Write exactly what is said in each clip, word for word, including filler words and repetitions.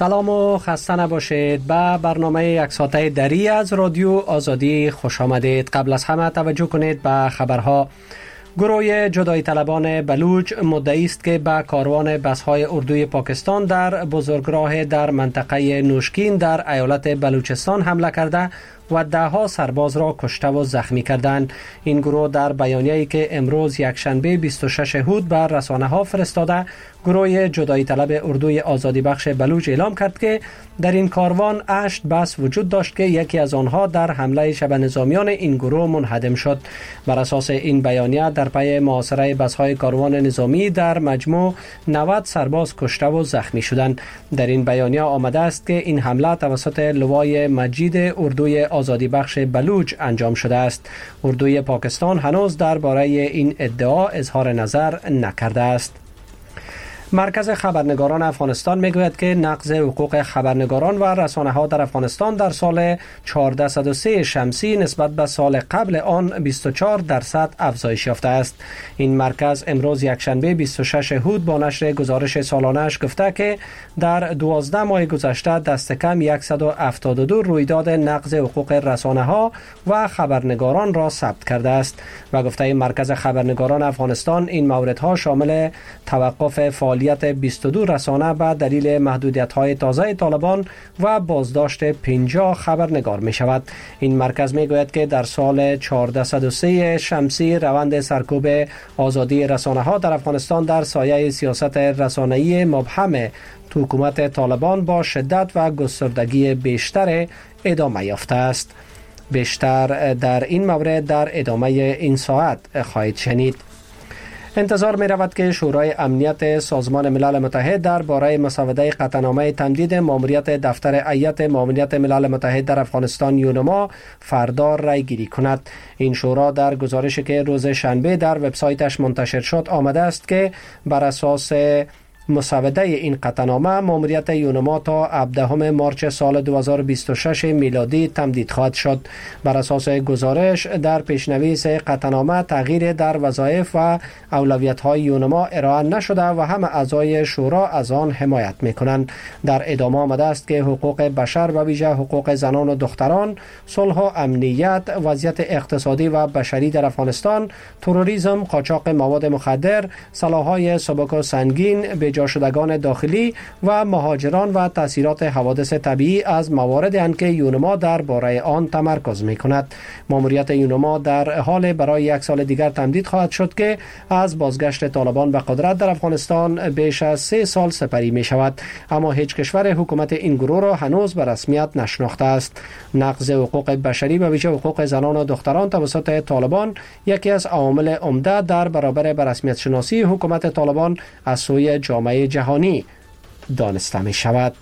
سلام و خسته نباشید. به برنامه یک ساعته دری از رادیو آزادی خوش آمدید. قبل از همه توجه کنید به خبرها. گروه جدایی طلبان بلوچ مدعی است که به کاروان بس‌های اردوی پاکستان در بزرگراه در منطقه نوشکین در ایالت بلوچستان حمله کرده و ده ها سرباز را کشته و زخمی کردند. این گروه در بیانیه‌ای که امروز یکشنبه بیست و شش هود بر رسانه‌ها فرستاده، گروه جدایی طلب اردوی آزادی بخش بلوچ اعلام کرد که در این کاروان هشت بس وجود داشت که یکی از آنها در حمله شب نظامیان این گروه منهدم شد. بر اساس این بیانیه در پی محاصره بس‌های کاروان نظامی در مجموع نود سرباز کشته و زخمی شدند. در این بیانیه آمده است که این حمله توسط لوای مجید اردوی آزادی بخش بلوچ انجام شده است. اردوی پاکستان هنوز درباره این ادعا اظهار نظر نکرده است. مرکز خبرنگاران افغانستان میگوید که نقض حقوق خبرنگاران و رسانه‌ها در افغانستان در سال چهارصد و سه شمسی نسبت به سال قبل آن بیست و چهار درصد افزایش یافته است. این مرکز امروز یکشنبه بیست و شش هود با نشر گزارش سالانه‌اش گفته که در دوازده ماه گذشته دست کم صد و هفتاد و دو رویداد نقض حقوق رسانه‌ها و خبرنگاران را ثبت کرده است و گفته این مرکز خبرنگاران افغانستان این موردها شامل توقف فعالیت بیست و دو رسانه به دلیل محدودیت‌های تازه طالبان و بازداشت پنجاه خبرنگار می شود. این مرکز می گوید که در سال چهارصد و سه شمسی روند سرکوب آزادی رسانه‌ها در افغانستان در سایه سیاست رسانه‌ای مبهم حکومت طالبان با شدت و گستردگی بیشتر ادامه یافته است. بیشتر در این مورد در ادامه این ساعت خواهید شنید. انتظار می رود که شورای امنیت سازمان ملل متحد درباره مسوده قطعنامه تمدید ماموریت دفتر هیئت ماموریت ملل متحد در افغانستان یونما فردا رای گیری کند. این شورا در گزارشی که روز شنبه در وبسایتش منتشر شد آمده است که بر اساس مسوده این قطعنامه ماموریت یونما تا هفدهم مارچ سال دو هزار و بیست و شش میلادی تمدید خواهد شد. بر اساس گزارش در پیشنویس قطعنامه تغییر در وظایف و اولویت‌های یونما ارائه نشده و همه اعضای شورا از آن حمایت می‌کنند. در ادامه آمده است که حقوق بشر و ویژه حقوق زنان و دختران، صلح و امنیت، وضعیت اقتصادی و بشری در افغانستان، تروریسم، قاچاق مواد مخدر، سلاح‌های سبک و سنگین، جا شدگان داخلی و مهاجران و تاثیرات حوادث طبیعی از مواردی اند که یونما درباره آن تمرکز می‌کند. ماموریت یونما در حال برای یک سال دیگر تمدید خواهد شد که از بازگشت طالبان به قدرت در افغانستان بیش از سه سال سپری می شود، اما هیچ کشور حکومت این گروه را هنوز به رسمیت نشناخته است. نقض حقوق بشری و ویژه حقوق زنان و دختران توسط طالبان یکی از عوامل عمده در برابر به رسمیت شناسی حکومت طالبان از سوی جامعه جهانی دانسته می شود.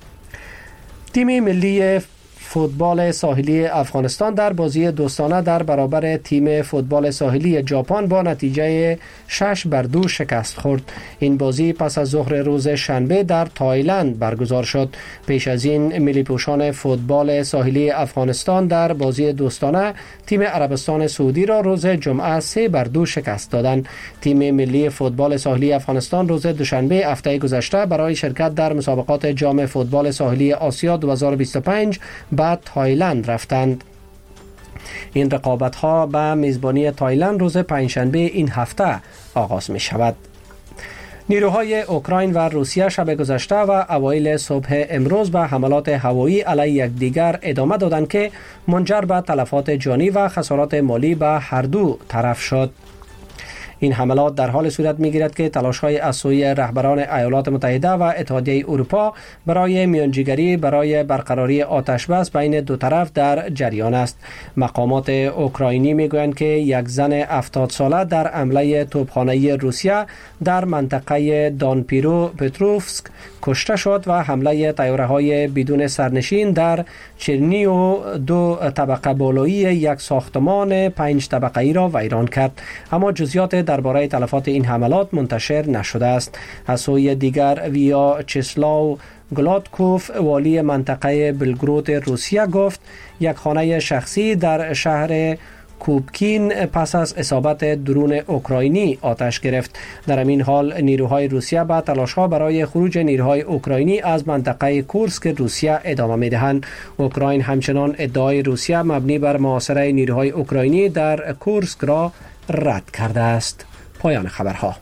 تیم ملی فوتبال ساحلی افغانستان در بازی دوستانه در برابر تیم فوتبال ساحلی ژاپن با نتیجه شش بر دو شکست خورد. این بازی پس از ظهر روز شنبه در تایلند برگزار شد. پیش از این ملی پوشان فوتبال ساحلی افغانستان در بازی دوستانه تیم عربستان سعودی را روز جمعه سه بر دو شکست دادند. تیم ملی فوتبال ساحلی افغانستان روز دوشنبه هفته گذشته برای شرکت در مسابقات جام فوتبال ساحلی آسیا دو هزار و بیست و پنج به تایلند رفتند. این رقابت ها به میزبانی تایلند روز پنجشنبه این هفته آغاز می شود. نیروهای اوکراین و روسیه شب گذشته و اوایل صبح امروز به حملات هوایی علیه یکدیگر ادامه دادند که منجر به تلفات جانی و خسارات مالی به هر دو طرف شد. این حملات در حال صورت می‌گیرد که تلاش‌های از سوی رهبران ایالات متحده و اتحادیه اروپا برای میانجیگری برای برقراری آتش‌بس بین دو طرف در جریان است. مقامات اوکراینی می‌گویند که یک زن هفتاد ساله در حمله توپخانه‌ای روسیه در منطقه دانپیرو پتروفسک کشته شد و حمله طیاره‌های بدون سرنشین در چرنیو دو طبقه بالایی یک ساختمان پنج طبقه‌ای را ویران کرد، اما جزئیات درباره تلفات این حملات منتشر نشده است. از سوی دیگر ویا چسلاو گلادکوف والی منطقه بلگرود روسیه گفت یک خانه شخصی در شهر کوبکین پس از اصابت درون اوکراینی آتش گرفت. در همین حال نیروهای روسیه به تلاش‌ها برای خروج نیروهای اوکراینی از منطقه کورسک روسیه ادامه می‌دهند. اوکراین همچنان ادعای روسیه مبنی بر محاصره نیروهای اوکراینی در کورسک را رد کرده است. پایان خبرها.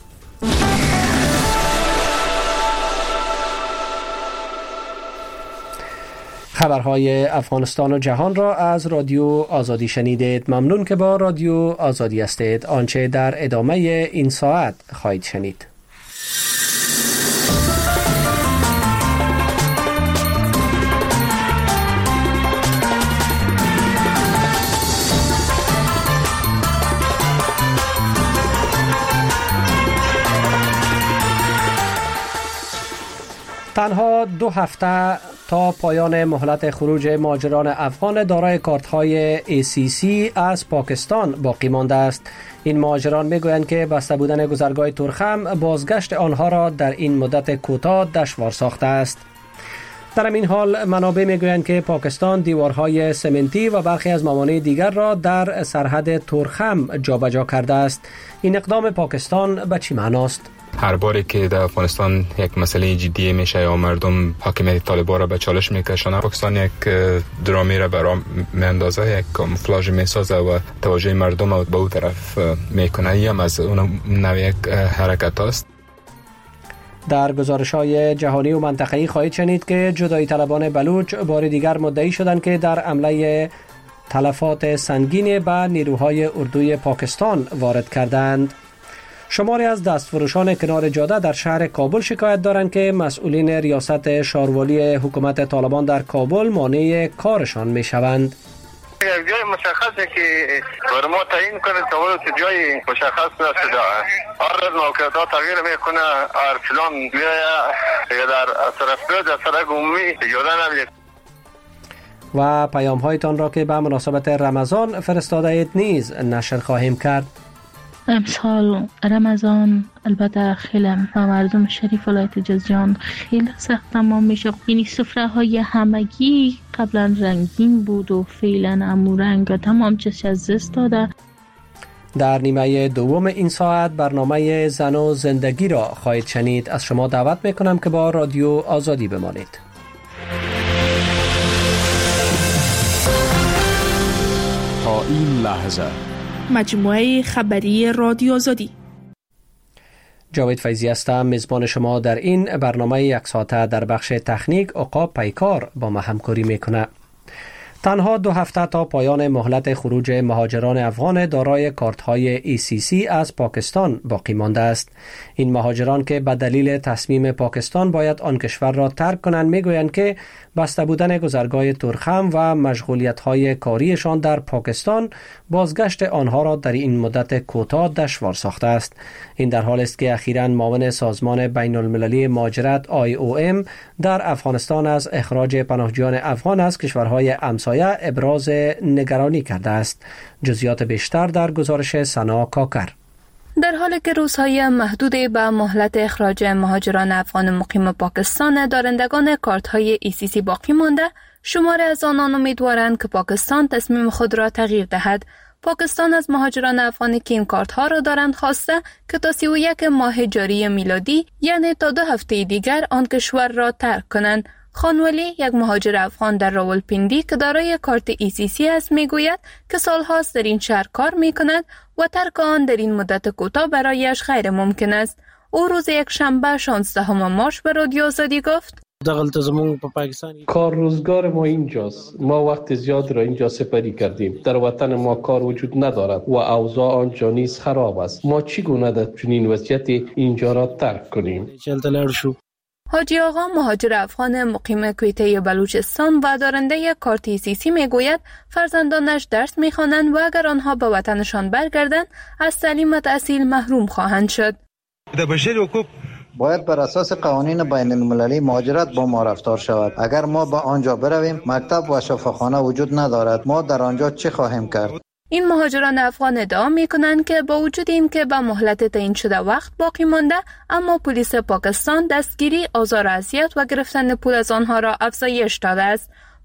خبرهای افغانستان و جهان را از رادیو آزادی شنیدید. ممنون که با رادیو آزادی هستید. آنچه در ادامه این ساعت خواهید شنید: تنها دو هفته تا پایان مهلت خروج مهاجران افغان دارای کارت‌های ای سی سی از پاکستان باقی مانده است. این مهاجران میگویند که بسته بودن گذرگاه تورخم بازگشت آنها را در این مدت کوتاه دشوار ساخته است. در این حال منابع میگویند که پاکستان دیوارهای سمنتی و برخی از موانع دیگر را در سرحد تورخم جابجا کرده است. این اقدام پاکستان به چی معناست؟ هر باری که در افغانستان یک مسئله جدی میشه یا مردم حاکمیت طالبان را به چالش میکشانه، پاکستان یک درامی را برای میاندازه، یک کاموفلاژ میسازه و توجه مردم را به اون طرف میکنه. هم از اون نوع یک حرکت است. در گزارش‌های جهانی و منطقه‌ای خواهید شنید که جدایی طلبان بلوچ بار دیگر مدعی شدند که در حمله تلفات سنگین به نیروهای اردوی پاکستان وارد کردند. شماری از دستفروشان کنار جاده در شهر کابل شکایت دارند که مسئولین ریاست شاروالی حکومت طالبان در کابل مانع کارشان میشوند. یک جای مشخصه که بر ما تعیین کنه تا جای مشخص نشده. هر موقعیت تغییر میکنه، هر فلان میاد در طرف در سرک عمومی اجازه نمیده. و پیام هایتان را که به مناسبت رمضان فرستاده اید نیز نشر خواهیم کرد. امسال رمضان البته خیلی و مردم شریف ولایت جازجان خیلی سخت تمام میشه. یعنی سفره های همگی قبلا رنگین بود و فعلا امو رنگ تمام چش از دست داده. در نیمه دوم این ساعت برنامه زن و زندگی را خواهید شنید. از شما دعوت میکنم که با رادیو آزادی بمانید. تا این لحظه مجموعه خبری رادیو آزادی. جاوید فیضی هستم، میزبان شما در این برنامه یک ساعته. در بخش تکنیک عقاب پیکار با ما همکاری میکنه. تنها دو هفته تا پایان مهلت خروج مهاجران افغان دارای کارت‌های ای سی سی از پاکستان باقی مانده است. این مهاجران که به دلیل تصمیم پاکستان باید آن کشور را ترک کنند میگویند که بسته بودن گذرگاه تورخم و مشغولیت‌های کاریشان در پاکستان بازگشت آنها را در این مدت کوتاه دشوار ساخته است. این در حالی است که اخیراً معاون سازمان بین المللی مهاجرت آی او ام در افغانستان از اخراج پناهجویان افغان از کشورهای همسایه ابراز نگرانی کرده است. جزئیات بیشتر در گزارش سنا کاکر. در حالی که روزهای محدود به مهلت اخراج مهاجران افغان مقیم پاکستان دارندگان کارت‌های ای سی سی باقی مانده، شماری از آنان امیدوارند که پاکستان تصمیم خود را تغییر دهد. پاکستان از مهاجران افغانی که این کارت‌ها را دارند خواسته که تا سی و یک ماه جاری میلادی، یعنی تا دو هفته دیگر، آن کشور را ترک کنند. خانولی، یک مهاجر افغان در راولپیندی که دارای کارت ای سی سی است، میگوید که سالهاست در این شهر کار میکند و ترک آن در این مدت کوتاه برایش غیر ممکن است. او روز یک شنبه شانزدهم مارچ به رادیو آزادی گفت: کار روزگار ما اینجاست. ما وقت زیاد را اینجا سپری کردیم. در وطن ما کار وجود ندارد و اوضاع آنجا نیز خراب است. ما چگونه در چنین وضعیتی اینجا را ترک کنیم؟ حاجی آقا، مهاجر افغان مقیم کویته بلوچستان و دارنده کارت ای سی سی، میگوید فرزندانش درس میخوانند و اگر آنها به وطنشان برگردند از تعلیم و تحصیل محروم خواهند شد. باید بر اساس قوانین بین المللی مهاجرت با ما رفتار شود. اگر ما به آنجا برویم، مکتب و شفاخانه وجود ندارد. ما در آنجا چه خواهیم کرد؟ این مهاجران افغان ادعا میکنند که با وجود این که به مهلت تعیین شده وقت باقی مانده، اما پلیس پاکستان دستگیری، آزار و اذیت و گرفتن پول از آنها را افزایش داده است.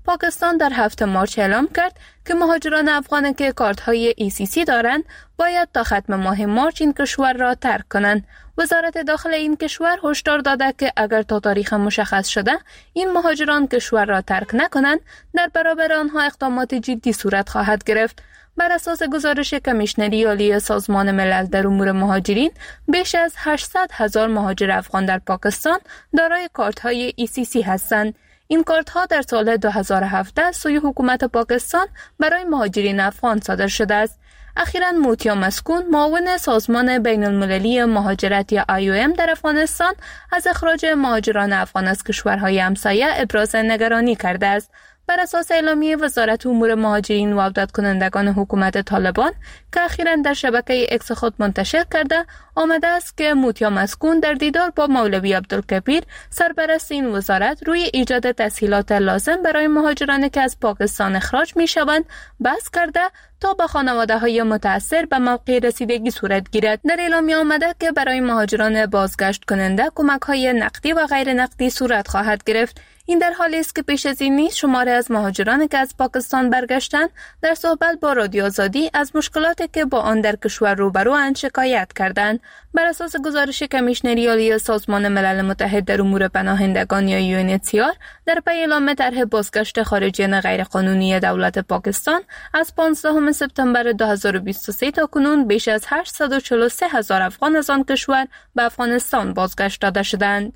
پاکستان در هفتم مارچ اعلام کرد که مهاجران افغان که کارت‌های ای سی سی دارند باید تا ختم ماه مارچ این کشور را ترک کنند. وزارت داخل این کشور هشدار داده که اگر تا تاریخ مشخص شده این مهاجران کشور را ترک نکنند، در برابر آنها اقدامات جدی صورت خواهد گرفت. بر اساس گزارش کمیشنری عالی سازمان ملل در امور مهاجرین، بیش از هشتصد هزار مهاجر افغان در پاکستان دارای کارت‌های ای سی سی هستند. این کارت‌ها در سال دو هزار و هفده سوی حکومت پاکستان برای مهاجرین افغان صادر شده است. اخیراً موتیا مسکون، معاون سازمان بین المللی مهاجرت یا آی او ام در افغانستان، از اخراج مهاجران افغان از کشورهای همسایه ابراز نگرانی کرده است. بر اساس اعلامیه وزارت امور مهاجرین و عودت کنندگان حکومت طالبان که اخیراً در شبکه اکس خود منتشر کرده، آمده است که موتیا مسکون در دیدار با مولوی عبدالکبیر سرپرست این وزارت روی ایجاد تسهیلات لازم برای مهاجرانی که از پاکستان اخراج می شوند بحث کرده تا به خانواده های متاثر به موقع رسیدگی صورت گیرد. در اعلامیه آمده که برای مهاجران بازگشت کننده کمک های نقدی و غیر نقدی صورت خواهد گرفت. این در حالی است که پیش از این نیز شماری از مهاجرانی که از پاکستان برگشتند در صحبت با رادیو آزادی از مشکلاتی که با آن در کشور روبرواند شکایت کردند. بر اساس گزارش کمیشنری عالی سازمان ملل متحد در امور پناهندگان یا یو ان اچ سی آر، در پی اعلام طرح بازگشت خارجیان غیرقانونی دولت پاکستان از پانزدهم سپتامبر دو هزار و بیست و سه تا کنون بیش از هشتصد و چهل و سه هزار افغان از آن کشور به افغانستان بازگشت داده شدند.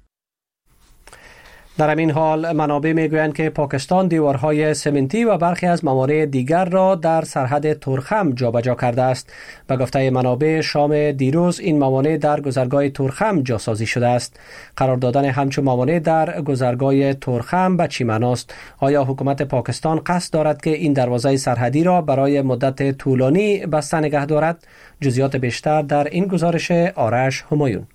در همین حال منابع میگویند که پاکستان دیوارهای سمنتی و برخی از موانع دیگر را در سرحد تورخم جابجا کرده است. به گفته منابع شام دیروز این موانع در گذرگاه تورخم جاسازی شده است. قرار دادن همچون موانع در گذرگاه تورخم به چی معناست؟ آیا حکومت پاکستان قصد دارد که این دروازه سرحدی را برای مدت طولانی بسته نگه دارد؟ جزئیات بیشتر در این گزارش آرش همایون.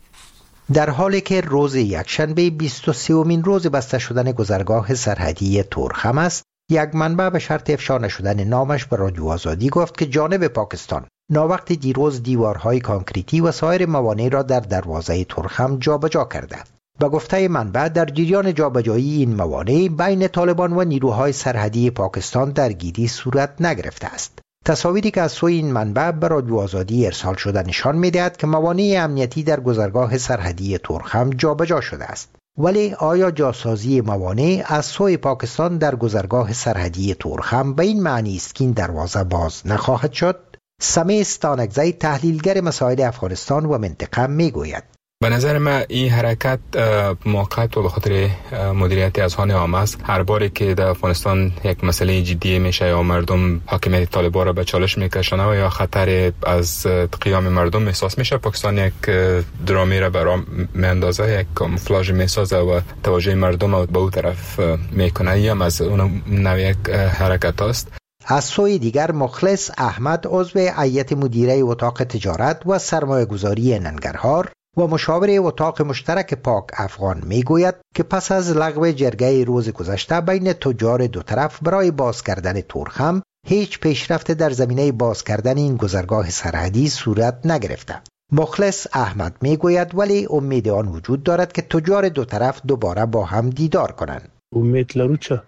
در حالی که روز یکشنبه بیست و سومین روز بسته شدن گذرگاه سرحدی تورخم است، یک منبع به شرط افشا نشدن نامش به رادیو آزادی گفت که جانب پاکستان ناوقت دیروز دیوارهای کانکریتی و سایر موانع را در دروازه تورخم جابجا کرده. به گفته منبع در جریان جابجایی این موانع بین طالبان و نیروهای سرحدی پاکستان درگیری صورت نگرفته است. تصاویری که از سوی این منبع به رادیو آزادی ارسال شده نشان می‌دهد که موانع امنیتی در گذرگاه سرحدی تورخم جابجا شده است. ولی آیا جاسازی موانع از سوی پاکستان در گذرگاه سرحدی تورخم به این معنی است که این دروازه باز نخواهد شد؟ سمیع ستانکزی، تحلیلگر مسائل افغانستان و منطقه میگوید: به نظر من این حرکت موقت و به خاطر مدیریت اذهان عامه است. هر باری که در افغانستان یک مسئله جدی میشه یا مردم حاکمیت طالبان را به چالش میکشند و یا خطر از قیام مردم احساس میشه، پاکستان یک درامی را برای میاندازه، یک کاموفلاژ میسازه و توجه مردم را به اون طرف میکنه. این از اون نوع یک حرکت است. از سوی دیگر مخلص احمد، عضو هیئت مدیره اتاق تجارت و سرمایه‌گذاری ننگرهار و مشاور اتاق مشترک پاک افغان میگوید که پس از لغو جرگه روز گذشته بین تجار دو طرف برای باز کردن تورخم، هیچ پیشرفت در زمینه باز کردن این گذرگاه سرحدی صورت نگرفته. مخلص احمد میگوید ولی امید آن وجود دارد که تجار دو طرف دوباره با هم دیدار کنند. امید لرو چه؟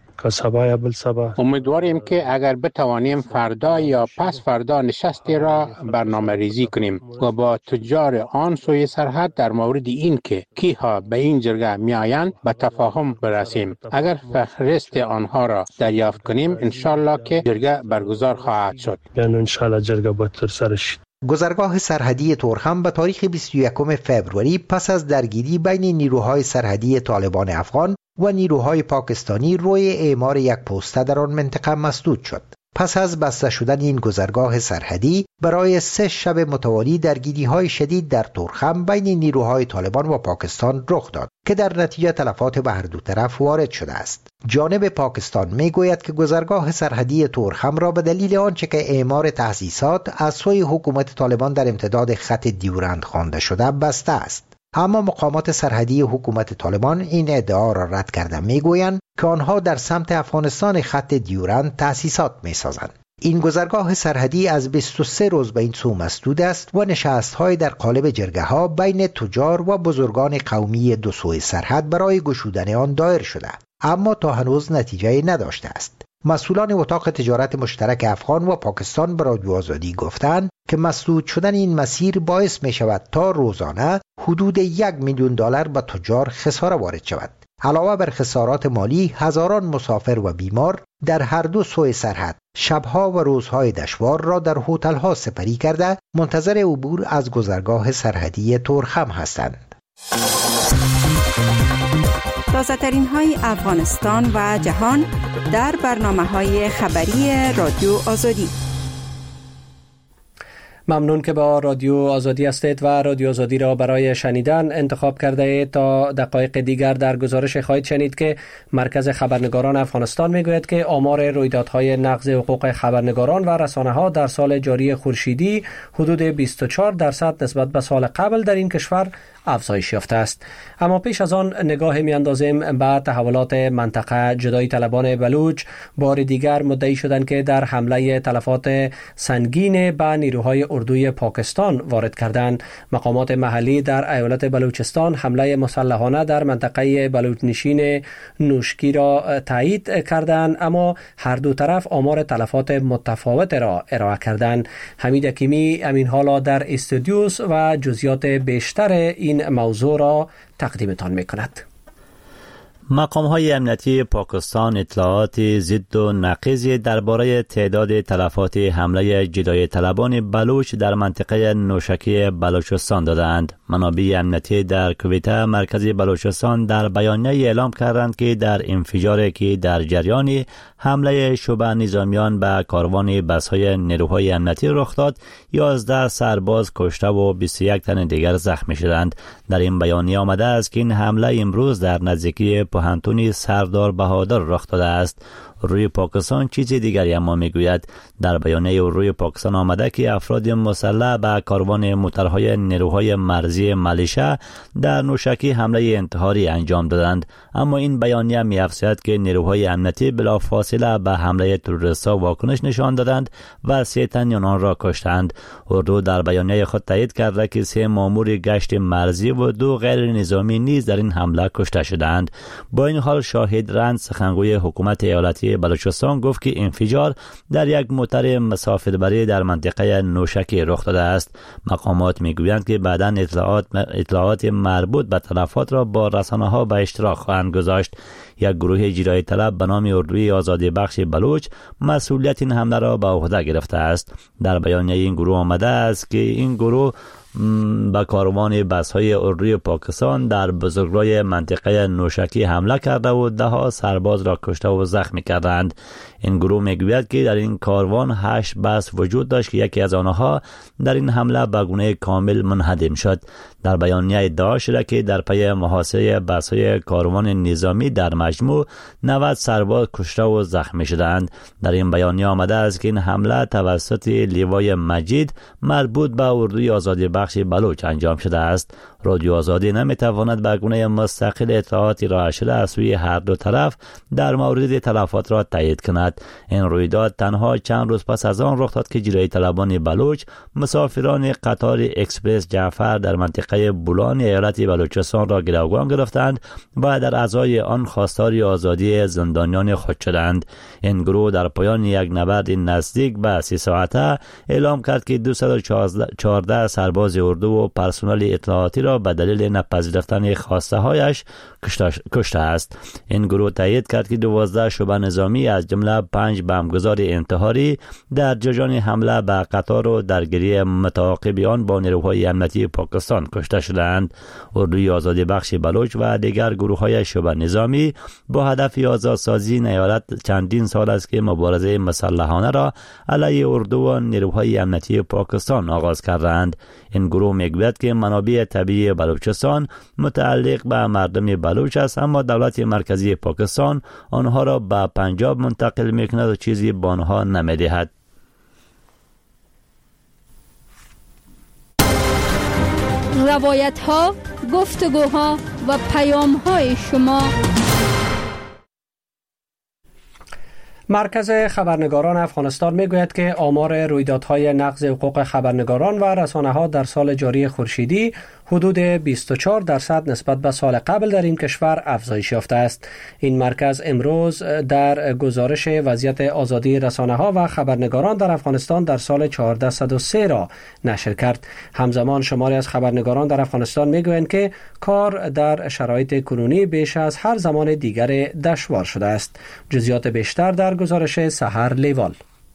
امیدواریم که اگر بتوانیم فردا یا پس فردا نشستی را برنامه ریزی کنیم و با تجار آن سوی سرحد در مورد این که کیها به این جرگه می آیند به تفاهم برسیم. اگر فهرست آنها را دریافت کنیم انشالله که جرگه برگزار خواهد شد. یعنی انشالله جرگه بطر سرش. گذرگاه سرحدی تورخم به تاریخ بیست و یکم فوریه پس از درگیری بین نیروهای سرحدی طالبان افغان و نیروهای پاکستانی روی اعمار یک پوسته در آن منطقه مسدود شد. پس از بسته شدن این گذرگاه سرحدی برای سه شب متوالی درگیری‌های شدید در تورخم بین نیروهای طالبان و پاکستان رخ داد که در نتیجه تلفات به هر دو طرف وارد شده است. جانب پاکستان میگوید که گذرگاه سرحدی تورخم را به دلیل آنچه که اعمار تأسیسات از سوی حکومت طالبان در امتداد خط دیورند خوانده شده بسته است. اما مقامات سرحدی حکومت طالبان این ادعا را رد کرده، میگویند که آنها در سمت افغانستان خط دیورند تأسیسات میسازند. این گذرگاه سرحدی از بیست و سه روز به این سو مسدود است و نشست‌های در قالب جرگه‌ها بین تجار و بزرگان قومی دو سوی سرحد برای گشودن آن دایر شده. اما تا هنوز نتیجه نداشته است. مسئولان اتاق تجارت مشترک افغان و پاکستان به رادیو آزادی گفتند که مسدود شدن این مسیر باعث می شود تا روزانه حدود یک میلیون دلار به تجار خساره وارد شود. علاوه بر خسارات مالی، هزاران مسافر و بیمار در هر دو سوی سرحد شبها و روزهای دشوار را در هتل‌ها سپری کرده منتظر عبور از گذرگاه سرحدی تورخم هستند. تازه ترین های افغانستان و جهان در برنامه های خبری رادیو آزادی. ممنون که با رادیو آزادی هستید و رادیو آزادی را برای شنیدن انتخاب کرده اید. تا دقایق دیگر در گزارش خواهید شنید که مرکز خبرنگاران افغانستان میگوید که آمار رویدادهای نقض حقوق خبرنگاران و رسانه‌ها در سال جاری خورشیدی حدود بیست و چهار درصد نسبت به سال قبل در این کشور افزایش یافته است. اما پیش از آن نگاه میاندازیم به تحولات منطقه. جدایی طلبان بلوچ بار دیگر مدعی شدند که در حمله تلفات سنگین به نیروهای اردوی پاکستان وارد کردند. مقامات محلی در ایالت بلوچستان حمله مسلحانه در منطقه بلوچنشین نوشکی را تایید کردند، اما هر دو طرف آمار تلفات متفاوت را ارائه کردند. حمید حکیمی امین حالا در استودیوس و جزئیات بیشتر این موضوع را تقدیمتان می‌کند. مقام‌های امنیتی پاکستان اطلاعات ضد و نقیضی درباره تعداد تلفات حمله جدایی طلبان بلوچ در منطقه نوشکی بلوچستان دادند. منابع امنیتی در کویته مرکزی بلوچستان در بیانیه اعلام کردند که در انفجاری که در جریان حمله شبه نظامیان به کاروان بس‌های نیروهای امنیتی رخ داد، یازده سرباز کشته و بیست و یک تن دیگر زخمی شدند. در این بیانیه آمده است که این حمله امروز در نزدیکی پوهنتون سردار بهادر رخ داده است. روی پاکستان چیز دیگری اما میگوید. در بیانیه روی پاکستان آمده که افراد مسلح به کاروان موترهای نیروهای مرزی ملیشه در نوشکی حمله انتحاری انجام دادند، اما این بیانیه می‌افزاید که نیروهای امنیتی بلافاصله به حمله تروریست‌ها واکنش نشان دادند و سه تن آنان را کشتند. اردو در بیانیه خود تایید کرده که سه مامور گشت مرزی و دو غیر نظامی نیز در این حمله کشته شدند. با این حال شاهد رند سخنگوی حکومت ایالتی بلوچستان گفت که انفجار در یک موتر مسافربری در منطقه نوشکی رخ داده است. مقامات میگویند که بعداً اطلاعات اطلاعات مربوط به تلفات را با رسانه‌ها به اشتراک خواهند گذاشت. یک گروه جدایی طلب به نام اردوی آزادی بخش بلوچ مسئولیت این حمله را به عهده گرفته است. در بیانیه این گروه آمده است که این گروه به کاروان بس‌های اردوی پاکستان در بزرگراه منطقه نوشکی حمله کرده و ده ها سرباز را کشته و زخمی کردند. این گروه میگوید که در این کاروان هشت بس وجود داشت که یکی از آنها در این حمله به گونه کامل منهدم شد. در بیانیه ادعا شده که در پی محاصره بس‌های کاروان نظامی در مجموع نود سرباز کشته و زخمی شدند. در این بیانیه آمده است که این حمله توسط لیوای مجید مربوط به اردوی آزادی بخش بلوچ انجام شده است. رادیو آزادی نمیتواند به گونه مستقل اطلاعاتی را شده از سوی هر دو طرف در مورد تلفات را تایید کند. این رویداد تنها چند روز پس از آن رخ داد که جدایی طلبان بلوچ مسافران قطار اکسپرس جعفر در منطقه بولان ایالت بلوچستان را گروگان گرفتند و در ازای آن خواستار آزادی زندانیان خود شدند. این گروه در پایان یک نبرد نزدیک به سی ساعته اعلام کرد که دویست و چهارده سرباز اردو و پرسنل اطلاعاتی را به دلیل نپذیرفتن خواسته هایش کشته است. این گروه تایید کرد که دوازده شعبه نظامی از جمله پنج بمبگذار انتحاری در جریان حمله به قطار و درگیری متعاقب آن با نیروهای امنیتی پاکستان کشته شدند. اردوی آزادی بخش بلوچ و دیگر گروه های شعبه نظامی با هدف آزادسازی این ایالت چندین سال است که مبارزه مسلحانه را علیه اردو و نیروهای امنیتی پاکستان آغاز کردند. این گروه میگوید که منابع طبیعی بلوچستان متعلق به مردم بلوچ است، اما دولت مرکزی پاکستان آنها را به پنجاب منتقل میکند و چیزی به آنها نمیدهد. روایت ها، گفتگوها و پیام های شما. مرکز خبرنگاران افغانستان میگوید که آمار رویدادهای نقض حقوق خبرنگاران و رسانه‌ها در سال جاری خورشیدی حدود بیست و چهار درصد نسبت به سال قبل در این کشور افزایش یافته است. این مرکز امروز در گزارش وضعیت آزادی رسانه‌ها و خبرنگاران در افغانستان در سال چهارده صد و سه را نشر کرد. همزمان شماری از خبرنگاران در افغانستان میگویند که کار در شرایط کنونی بیش از هر زمان دیگر دشوار شده است. جزئیات بیشتر در گزارش سحر لیوال.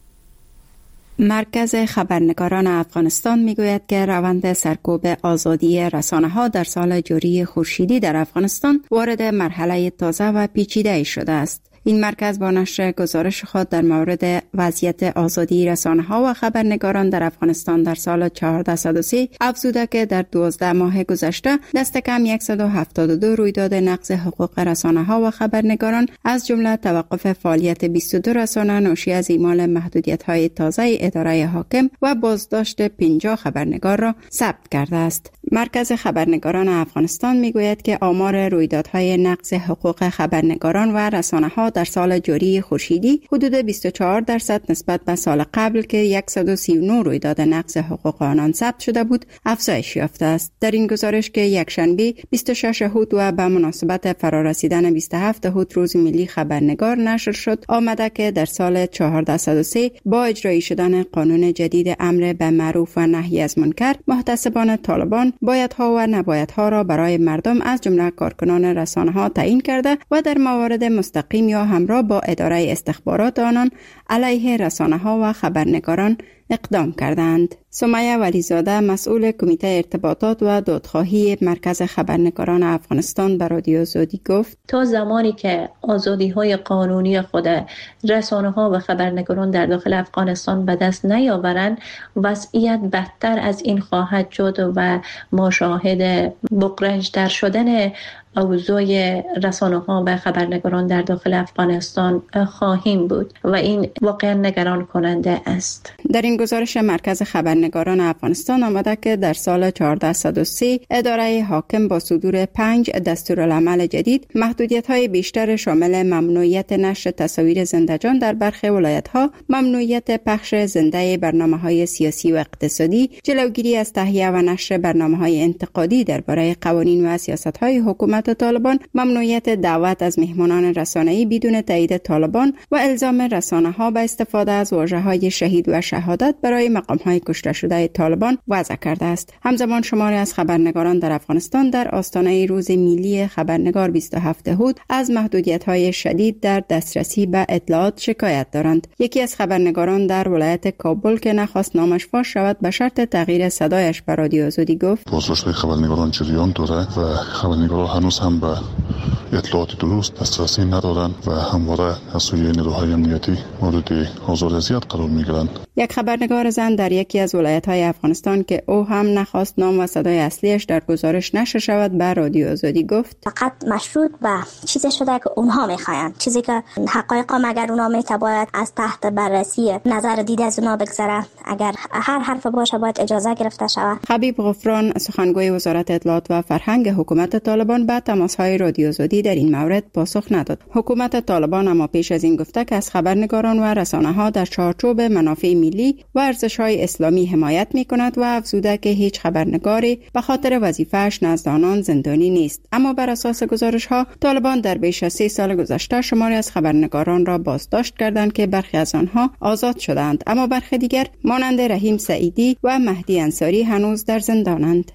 مرکز خبرنگاران افغانستان میگوید که روند سرکوب آزادی رسانه‌ها در سال جاری خورشیدی در افغانستان وارد مرحله تازه و پیچیده شده است. این مرکز با نشر گزارش خود در مورد وضعیت آزادی رسانه‌ها و خبرنگاران در افغانستان در سال چهارده صد و سه افزوده که در دوازده ماه گذشته دست کم صد و هفتاد و دو رویداد نقض حقوق رسانه‌ها و خبرنگاران از جمله توقف فعالیت بیست و دو رسانه ناشی از اعمال محدودیت‌های تازه اداره حاکم و بازداشت پنجاه خبرنگار را ثبت کرده است. مرکز خبرنگاران افغانستان میگوید که آمار رویدادهای نقض حقوق خبرنگاران و رسانه‌ها در سال جاری خورشیدی حدود بیست و چهار درصد نسبت به سال قبل که صد و سی و نه رویداد نقض حقوق آنان ثبت شده بود افزایش یافته است. در این گزارش که یکشنبه بیست و شش هود و به مناسبت فرارسیدن بیست و هفت هود روز ملی خبرنگار نشر شد، آمده که در سال چهارده صد و سه با اجرایی شدن قانون جدید امر به معروف و نهی از منکر، محتسبان طالبان بایدها و نبایدها را برای مردم از جمله کارکنان رسانه‌ها تعیین کرده و در موارد مستقیم یا همراه با اداره استخبارات آنان علیه رسانه‌ها و خبرنگاران اقدام کردند. سمیه ولیزاده مسئول کمیته ارتباطات و دادخواهی مرکز خبرنگاران افغانستان به رادیو آزادی گفت تا زمانی که آزادی‌های قانونی خود رسانه‌ها و خبرنگاران در داخل افغانستان به دست نیاورند، وضعیت بدتر از این خواهد شد و ما شاهد بغرنج‌تر شدن اوضاع رسانه‌ها و خبرنگاران در داخل افغانستان خواهیم بود و این واقعا نگران کننده است. در این گزارش مرکز خبرنگاران افغانستان آمده که در سال چهارده صد و سه اداره حاکم با صدور پنج دستورالعمل جدید محدودیت‌های بیشتر شامل ممنوعیت نشر تصاویر زنده‌جان در برخی ولایت‌ها، ممنوعیت پخش زنده برنامه‌های سیاسی و اقتصادی، جلوگیری از تهیه و نشر برنامه‌های انتقادی درباره قوانین و سیاست‌های حکومت طالبان، ممنوعیت دعوت از مهمانان رسانه‌ای بدون تایید طالبان و الزام رسانه‌ها به استفاده از واژه‌های شهید و شهادت برای مقام‌های کشته شده طالبان وضع کرده است. همزمان شماری از خبرنگاران در افغانستان در آستانه روز ملی خبرنگار بیست و هفت هود از محدودیت‌های شدید در دسترسی به اطلاعات شکایت دارند. یکی از خبرنگاران در ولایت کابل که نخواست نامش فاش شود به شرط تغییر صدایش به رادیو آزادی گفت: بازداشت خبرنگاران جریان داره و خبرنگاران هنوز هم به اطلاعات درست دسترسی ندارند و همواره از سوی نیروهای امنیتی مورد آزار و اذیت قرار می‌گیرند. یک خبرنگار زن در یکی از ولایت‌های افغانستان که او هم نخواست نام و صدای اصلیش در گزارش نشر شود به رادیو آزادی گفت: فقط مشروط به چیزی شده که اونها می‌خواین، چیزی که حقایق مگر اونها میتواند از تحت بررسی نظر دید از اونها بگذره، اگر هر حرف باشه باید اجازه گرفته شود. حبیب غفران سخنگوی وزارت اطلاعات و فرهنگ حکومت طالبان به تماس‌های رادیو آزادی در این مورد پاسخ نداد. حکومت طالبان اما پیش از این گفته که از خبرنگاران و رسانه‌ها در چارچوب منافع ملی و ارزش‌های اسلامی حمایت می‌کند و افزوده که هیچ خبرنگاری به خاطر وظیفه‌اش نزد آنان زندانی نیست. اما بر اساس گزارش‌ها طالبان در بیش از سه سال گذشته شماری از خبرنگاران را بازداشت کردند که برخی از آنها آزاد شدند، اما برخی دیگر مانند رحیم سعیدی و مهدی انصاری هنوز در زندانند.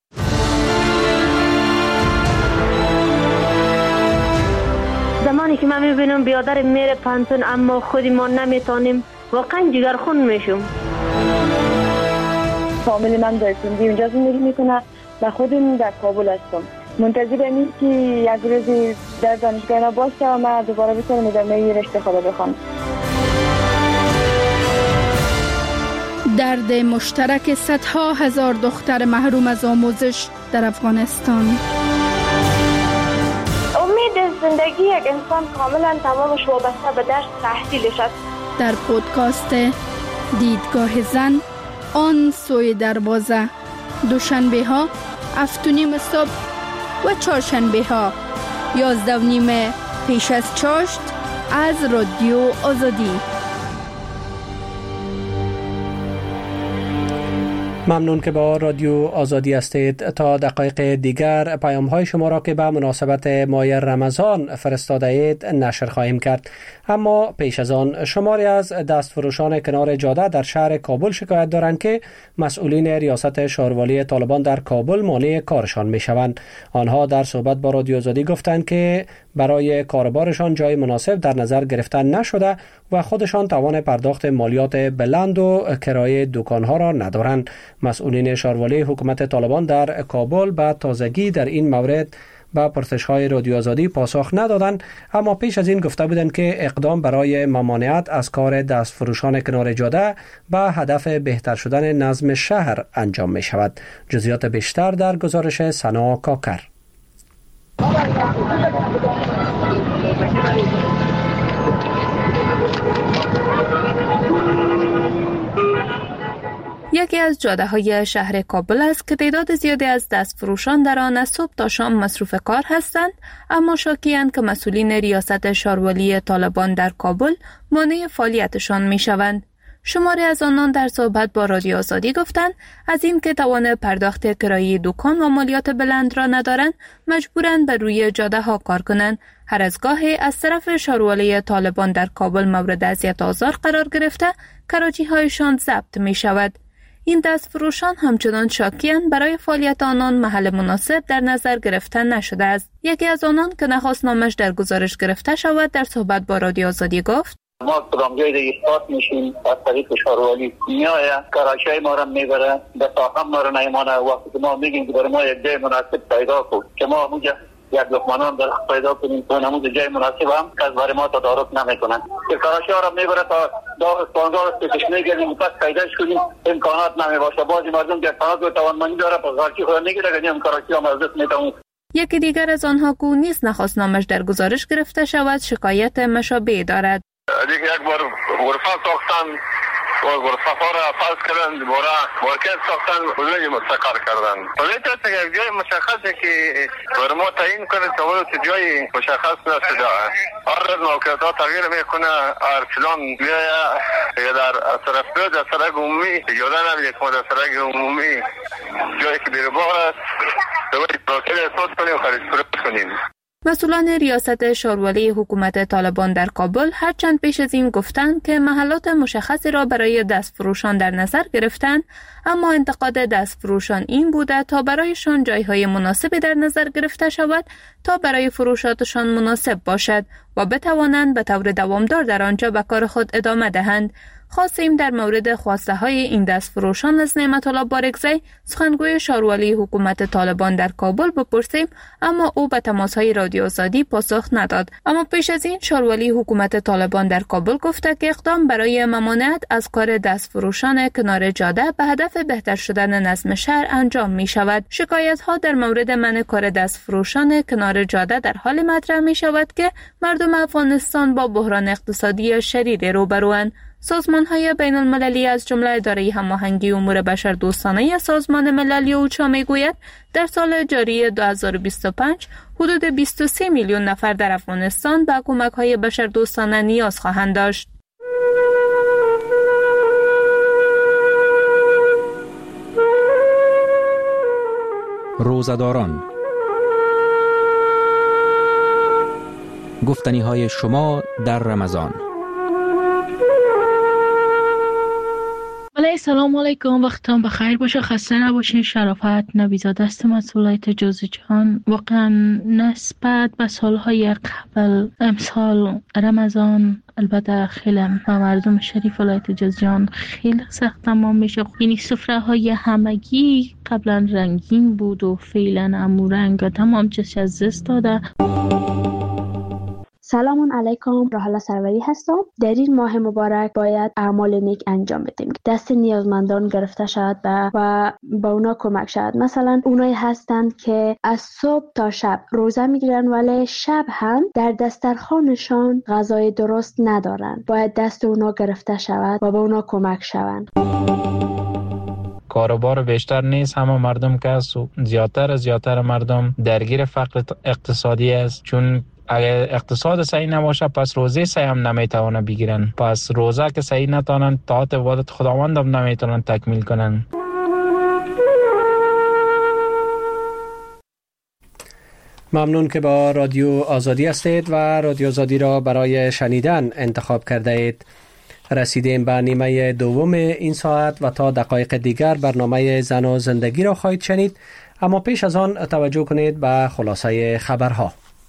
زمانی که من میبینم بیادر میره پانتون اما خودی ما نمیتونیم، واقعا جگرخون میشم. فامیل من در سندی اونجا زندگی میکنه و خودم در کابل هستم. منتظرم این که یک روزی در دانشگاه اینا باشه و من دوباره بتونم ادامه رشته خود بخونم. درد مشترک صدها هزار دختر محروم از آموزش در افغانستان. امید زندگی یک انسان کاملا تمامش وابسته به درس تحصیلش است. در پودکاست دیدگاه زن آن سوی دروازه، دوشنبه ها هفت و نیم صبح و چهارشنبه ها یازده و نیم پیش از چاشت از رادیو آزادی. ممنون که با رادیو آزادی هستید. تا دقایق دیگر پیام های شما را که به مناسبت ماه رمضان فرستاده اید نشر خواهیم کرد. اما پیش از آن شماری از دستفروشان کنار جاده در شهر کابل شکایت دارند که مسئولین ریاست شهروالی طالبان در کابل مانع کارشان می شوند. آنها در صحبت با رادیو آزادی گفتند که برای کاربارشان جای مناسب در نظر گرفته نشده و خودشان توان پرداخت مالیات بلند و کرایه دکانها را ندارند. مسئولین شهروالی حکومت طالبان در کابل به تازگی در این مورد با پرسش‌های رادیو آزادی پاسخ ندادند، اما پیش از این گفته بودند که اقدام برای ممانعت از کار دستفروشان کنار جاده به هدف بهتر شدن نظم شهر انجام می شود. جزئیات بیشتر در گزارش سنا کاکر. یکی از جاده های شهر کابل است که تعداد زیادی از دستفروشان در آن از صبح تا شام مصروف کار هستند، اما شاکی‌اند که مسئولین ریاست شهروالی طالبان در کابل مانع فعالیتشان می شوند. شماری از آنان در صحبت با رادیو آزادی گفتند از این که توان پرداخت کرایه دکان و مالیات بلند را ندارند مجبورند بر روی جاده ها کار کنند. هر از گاهی از طرف شهروالی طالبان در کابل مورد اذیت و آزار قرار گرفته کراچی هایشان ضبط می شود. این دستفروشان همچنان شاکی‌اند برای فعالیت آنان محل مناسب در نظر گرفته نشده است. یکی از آنان که نخواست نامش در گزارش گرفته شود در صحبت با رادیو آزادی گفت: ما کدام جای دیگه استاد میشیم از طریق شهروالی میآید کراچی ما را میبره به ساخم ما را نیمانه. وقتی ما میگیم که برای ما یک جای مناسب پیدا کن که ما اونجا یک لقمانان در پیدا کنیم و نمود جای مناسب هم که از برای ما تدارک نمیکنن که کراچی ها را میبره تا داغ پانگاه استشش میگردیم پس پیداش کنیم امکانات نمیباشه. بعضی مردم که امکانات و توانمندی داره پس غارچی خود نگیره که نیم کراچی ها مزدست میتون. یکی دیگر از آنها که نیز نخواست نامش در گزارش گرفته شود شکایت مشابه دارد. یک بار غرفه ساختن و غرفه ها را فاز کردن دوباره مارکت ساختن بزرگی مستقر کردن. ولی تا یک جای مشخصه که بر ما تعیین کنه تولد جای مشخص نشده. هر موقعیت ها تغییر میکنه. هر فلان بیایا یا در طرف دو در سرک عمومی اجازه نمیده که در سرک عمومی جایی که بیربار است دوباره پروسل احساس کنیم و خرید فروش کنیم. مسئولان ریاست شهروالی حکومت طالبان در کابل هرچند پیش از این گفتند که محلات مشخصی را برای دستفروشان در نظر گرفتند، اما انتقاد دستفروشان این بوده تا برایشان جایهای مناسبی در نظر گرفته شود تا برای فروشاتشان مناسب باشد و بتوانند به طور دوامدار در آنجا به کار خود ادامه دهند. خواستیم در مورد خواسته های این دستفروشان از نعمت الله بارگزی سخنگوی شهروالی حکومت طالبان در کابل بپرسیم، اما او به تماس های رادیو آزادی پاسخ نداد. اما پیش از این شهروالی حکومت طالبان در کابل گفته که اقدام برای ممانعت از کار دستفروشان کنار جاده به هدف بهتر شدن نظم شهر انجام می شود. شکایت ها در مورد منع کار دستفروشان کنار جاده در حال مطرح می شود که مردم افغانستان با بحران اقتصادی شدید روبروند. سازمان‌های بین المللی از جمله اداره هماهنگی امور بشردوستانه سازمان ملل اوچا میگوید در سال جاری دو هزار و بیست و پنج حدود بیست و سه میلیون نفر در افغانستان به کمک‌های بشردوستانه نیاز خواهند داشت. روزه‌داران، گفتنی‌های شما در رمضان. بله، سلام علیکم، وقتتان بخیر باشه، خسته نباشین. شرافت نبیزاد است مسئولیت جوزی جان. واقعا نسبت به سالهای قبل امسال رمضان البته خیلی و مردم شریف ولایت جوزجان خیلی سخت تمام میشه. یعنی سفره های همگی قبلا رنگین بود و فعلا امو رنگ تمام چیز از دست داده. سلام علیکم، راحله سروری هستم. در این ماه مبارک باید اعمال نیک انجام بدیم، دست نیازمندان گرفته شود و با اونا کمک شود. مثلا اونایی هستند که از صبح تا شب روزه میگیرن ولی شب هم در دسترخوانشان غذای درست ندارن، باید دست اونا گرفته شود و با اونا کمک شود. کاروبار بیشتر نیست، همه مردم که است و زیادتر زیادتر مردم درگیر فقر اقتصادی است، چون اگر اقتصاد صحیح نباشه پس روزه صحیح هم نمیتونه بگیرن. پس روزه که صحیح نتونن طاعت عبادت خداوند هم نمیتونن تکمیل کنن. ممنون که با رادیو آزادی هستید و رادیو آزادی را برای شنیدن انتخاب کرده اید. رسیدیم به نیمه دوم این ساعت و تا دقایق دیگر برنامه زن و زندگی را خواهید شنید، اما پیش از آن توجه کنید به خلاصه خبرها.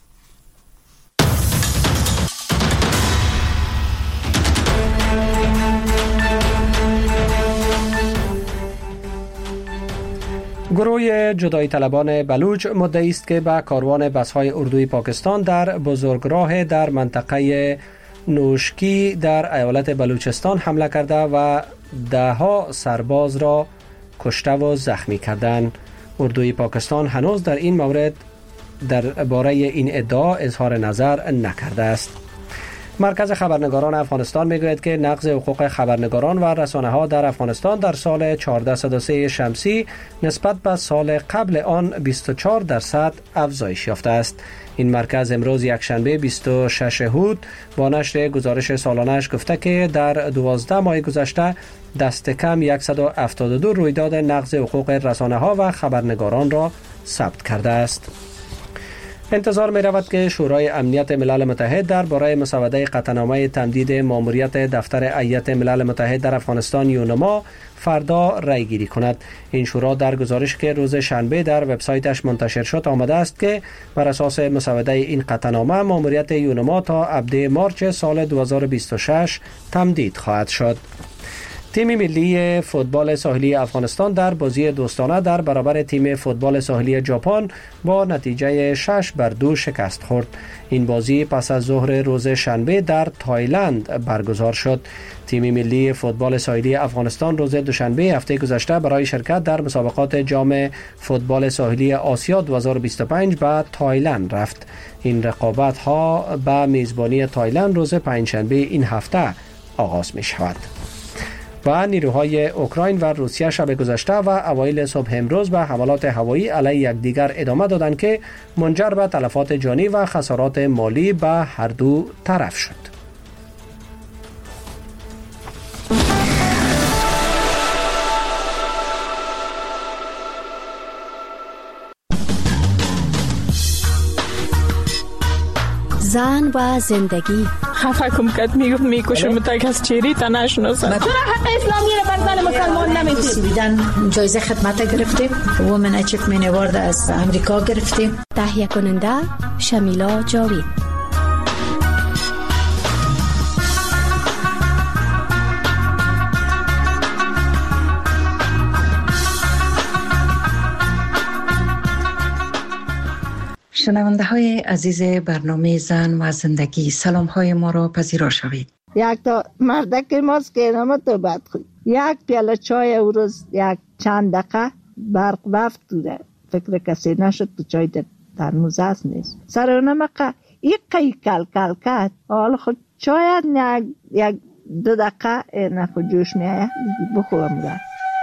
گروه جدایی طلبان بلوچ مدعی است که به کاروان بس‌های اردوی پاکستان در بزرگراه در منطقه نوشکی در ایالت بلوچستان حمله کرده و ده ها سرباز را کشته و زخمی کردند. اردوی پاکستان هنوز در این مورد درباره این ادعا اظهار نظر نکرده است. مرکز خبرنگاران افغانستان میگوید که نقض حقوق خبرنگاران و رسانه‌ها در افغانستان در سال چهارده صد و سه شمسی نسبت به سال قبل آن بیست و چهار درصد افزایش یافته است. این مرکز امروز یکشنبه بیست و شش هود با نشر گزارش سالانه‌اش گفته که در دوازده ماه گذشته دست کم صد و هفتاد و دو رویداد نقض حقوق رسانه‌ها و خبرنگاران را ثبت کرده است. انتظار می رود که شورای امنیت ملل متحد درباره مسوده قطعنامه تمدید ماموریت دفتر هیئت ملل متحد در افغانستان یونما فردا رای گیری کند. این شورا در گزارش که روز شنبه در وبسایتش منتشر شد آمده است که بر اساس مسوده این قطعنامه ماموریت یونما تا ابد مارچ سال دو هزار و بیست و شش تمدید خواهد شد. تیم ملی فوتبال ساحلی افغانستان در بازی دوستانه در برابر تیم فوتبال ساحلی ژاپن با نتیجه شش بر دو شکست خورد. این بازی پس از ظهر روز شنبه در تایلند برگزار شد. تیم ملی فوتبال ساحلی افغانستان روز دوشنبه هفته گذشته برای شرکت در مسابقات جام فوتبال ساحلی آسیا دو هزار و بیست و پنج به تایلند رفت. این رقابت ها به میزبانی تایلند روز پنجشنبه این هفته آغاز می شود. و نیروهای اوکراین و روسیه شب گذشته و اوایل صبح امروز به حملات هوایی علیه یکدیگر ادامه دادند که منجر به تلفات جانی و خسارات مالی به هر دو طرف شد. زن و زندگی. خفه کم کد میگفت میکشم تا کس چیری تا نشناسم. چرا حق اسلامی رو بر زن مسلمان نمیدید؟ بیدن جایزه خدمت گرفتیم. وومن اچیومنت اوارد از امریکا گرفتیم. تهیه کننده شمیلا جاوید. شنونده های عزیز برنامه زن و زندگی، سلام های ما را پذیرا شوید. یک تا مردک ماست که نامه تو بد خود یک پیاله چای او روز یک چند دقیقه برق وفت دوده فکر کسی نشد تو چای در ترموز هست نیست سر اونمقه یک قی کل کل کد حال خود چای یک دو دقیقه نخو جوش میایه بخورم گرد.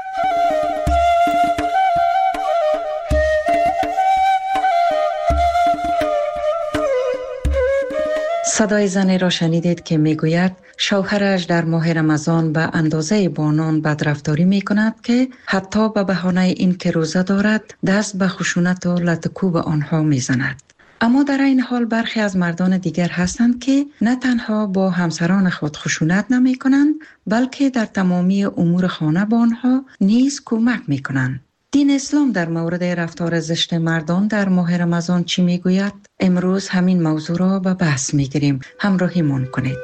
صدای زنی را شنیدید که میگوید شوهرش در ماه رمضان به اندازه بانان بدرفتاری می کند که حتی به بهانه این که روزه دارد دست به خشونت و لطکوب آنها می زند. اما در این حال برخی از مردان دیگر هستند که نه تنها با همسران خود خشونت نمی کنند بلکه در تمامی امور خانه با آنها نیز کمک می کنند. دین اسلام در مورد رفتار زشت مردان در ماه رمضان چی میگوید؟ امروز همین موضوع را به بحث میگیریم. همراهیمون کنید.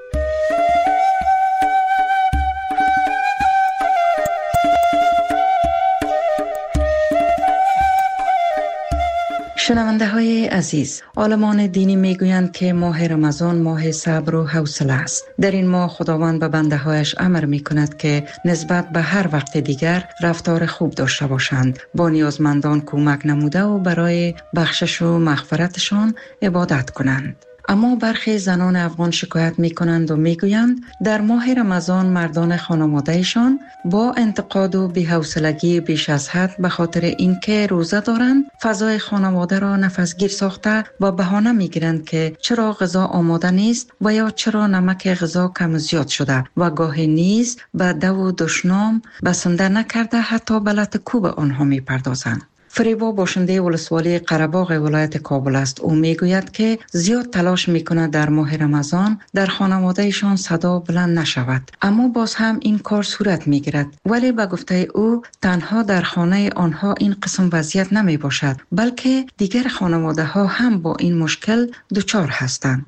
شنونده های عزیز، عالمان دینی میگویند که ماه رمضان ماه صبر و حوصله است. در این ماه خداوند به بنده هایش امر می کند که نسبت به هر وقت دیگر رفتار خوب داشته باشند، با نیازمندان کمک نموده و برای بخشش و مغفرتشان عبادت کنند. اما برخی زنان افغان شکایت می کنند و می گویند در ماه رمضان مردان خانوادهشان با انتقاد و بی‌حوصلگی بیش از حد به خاطر اینکه روزه دارند فضای خانواده را نفسگیر ساخته و بهانه می گیرند که چرا غذا آماده نیست و یا چرا نمک غذا کم زیاد شده و گاهی نیز به دو و دشنام بسنده نکرده حتی به لط کوب آنها می پردازند. فریبا باشنده ولسوالی قره‌باغ ولایت کابل است. او میگوید که زیاد تلاش میکند در ماه رمضان در خانوادهشان صدا بلند نشود، اما باز هم این کار صورت میگیرد. ولی به گفته او تنها در خانه آنها این قسم وضعیت نمی باشد، بلکه دیگر خانواده ها هم با این مشکل دچار هستند.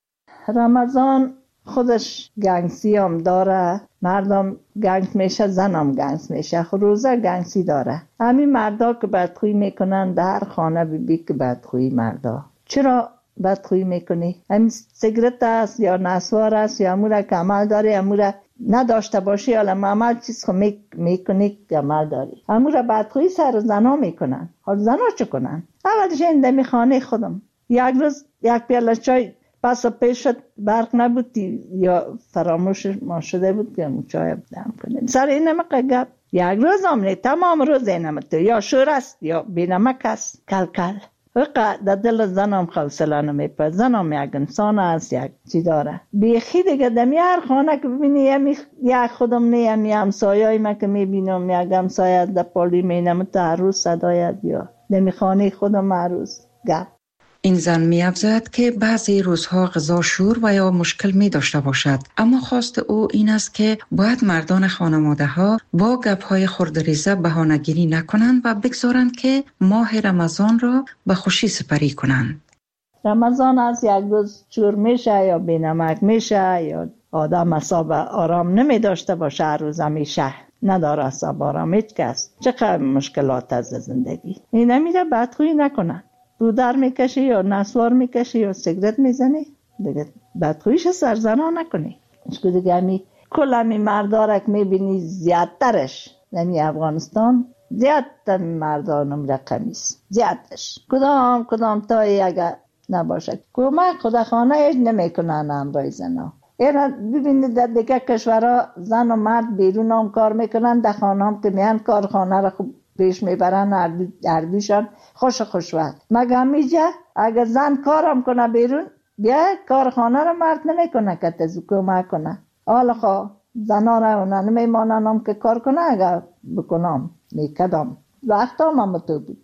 رمضان خودش گنگسی هم داره، مردم گنگ میشه، زنم گنگ میشه، روزه گنگسی داره. همین مردا که بدخویی میکنن در خانه بی بی که بدخویی مردا. چرا بدخویی میکنی؟ همین سیگرت است یا نسوار است یا امور که عمل داری، امور نداشته باشی حالا عمل چیز خو میکنی که عمل داری. امور بدخویی سر زنا میکنن. حال زنا چه کنن؟ اولش این دمی خانه خودم یک روز یک پیاله چای پس پیش شد برق نبودی یا فراموش ما شده بود که چای بدم کنیم سر این نمک گپ یک روز هم تمام روز این نمک یا شور است یا بی نمک است کل کل وقت در دل زنم خوصله نمیپد. زنم یک انسان است، یک چی داره بیخی دیگه دمی هر خانه که ببینی یک خودم نیم یک همسایه ما که میبینم یک همسایه در پالی مینم تا هر روز صدایت یا دمی خانه خودم هر روز گپ. این زن می افزاید که بعضی روزها غذا شور و یا مشکل می داشته باشد، اما خواست او این است که باید مردان خانواده ها با گپ های خردریزه بهانه‌گیری نکنند و بگذارند که ماه رمضان را به خوشی سپری کنند. رمضان از یک روز شور میشه یا بینمک میشه یا آدم اصاب آرام نمی داشته باشه، هر روز همیشه نداره اصاب آرام هیچ کس. چقدر مشکلات از زندگی این نمیره بدخویی نکنن. دودر میکشی یا نسوار میکشی یا سیگرت میزنی دیگه بدخویش سرزنا نکنی. اشکو دیگه همی کل همی مردارک میبینی زیادترش نمی افغانستان زیادتر مردانم رقمیست زیادش کدام کدام تایی اگر نباشه کمک خدا خانه ایج نمیکنن امرای زنا. اینا ببینید در دیگه کشورها زن و مرد بیرون هم کار میکنن، در خانه هم که میان کارخانه را خوب پیش میبرن، اردوشان خوش خوش وقت. مگه میجه اگر زن کارم کنه بیرون بیا کارخانه رو مرد نمیکنه که تزو کمک کنه. حالا خواه زنا رو نمیمانن هم که کار کنه، اگر بکنم میکدم وقت هم هم تو بود.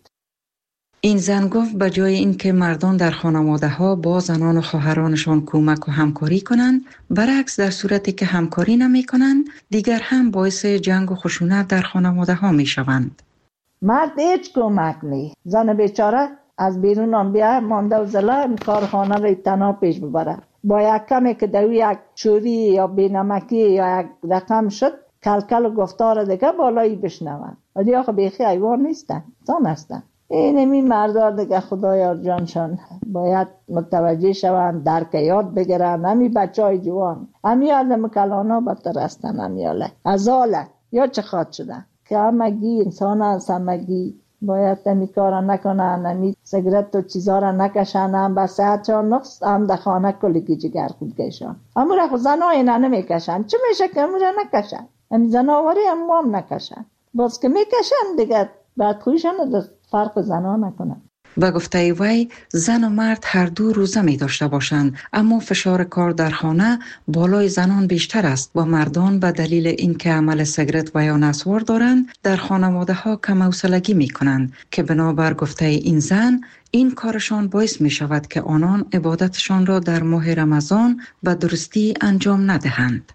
این زن گفت به جای اینکه مردان در خانواده ها با زنان و خواهرانشان کمک و همکاری کنند، برعکس در صورتی که همکاری نمی کنند دیگر هم باعث جنگ و خشونت در خانواده ها می شوند. مرد هیچ کمک نی، زن بیچاره از بیرون هم بیا مانده و زلا کارخانه رو تنها پیش ببره. با یک کمی که دوی یک چوری یا بینمکی یا یک رقم شد کلکل و گفتار دیگه بالایی بشنوند. ولی آخه بیخی ایوان نیستن، زن هستن. اینمی مردار دیگه خدایا جانشان باید متوجه شوند، درک یاد بگیرن. همی بچه های جوان همی آدم کلانا بدتر هستن، همی آله ازاله یا چه خواد شدن که همگی انسان هست، همگی باید همی کارا نکنن، همی سیگرت و چیزا را نکشن، هم به صحت چون نقص هم در خانه کلگی جگر خود کشن. همون را خود زنها اینا نمیکشن، چه میشه که همون را نکشن؟ همی زناواری هم هم نکشن، باز که میکشن دیگه بعد خویشن فرق زنها نکنن. به گفته وی زن و مرد هر دو روزه می داشته باشند، اما فشار کار در خانه بالای زنان بیشتر است و مردان به دلیل اینکه عمل سیگرت و یا نسوار دارند در خانواده ها کم حوصلگی می کنند که بنابر گفته این زن این کارشان باعث می شود که آنان عبادتشان را در ماه رمضان به درستی انجام ندهند.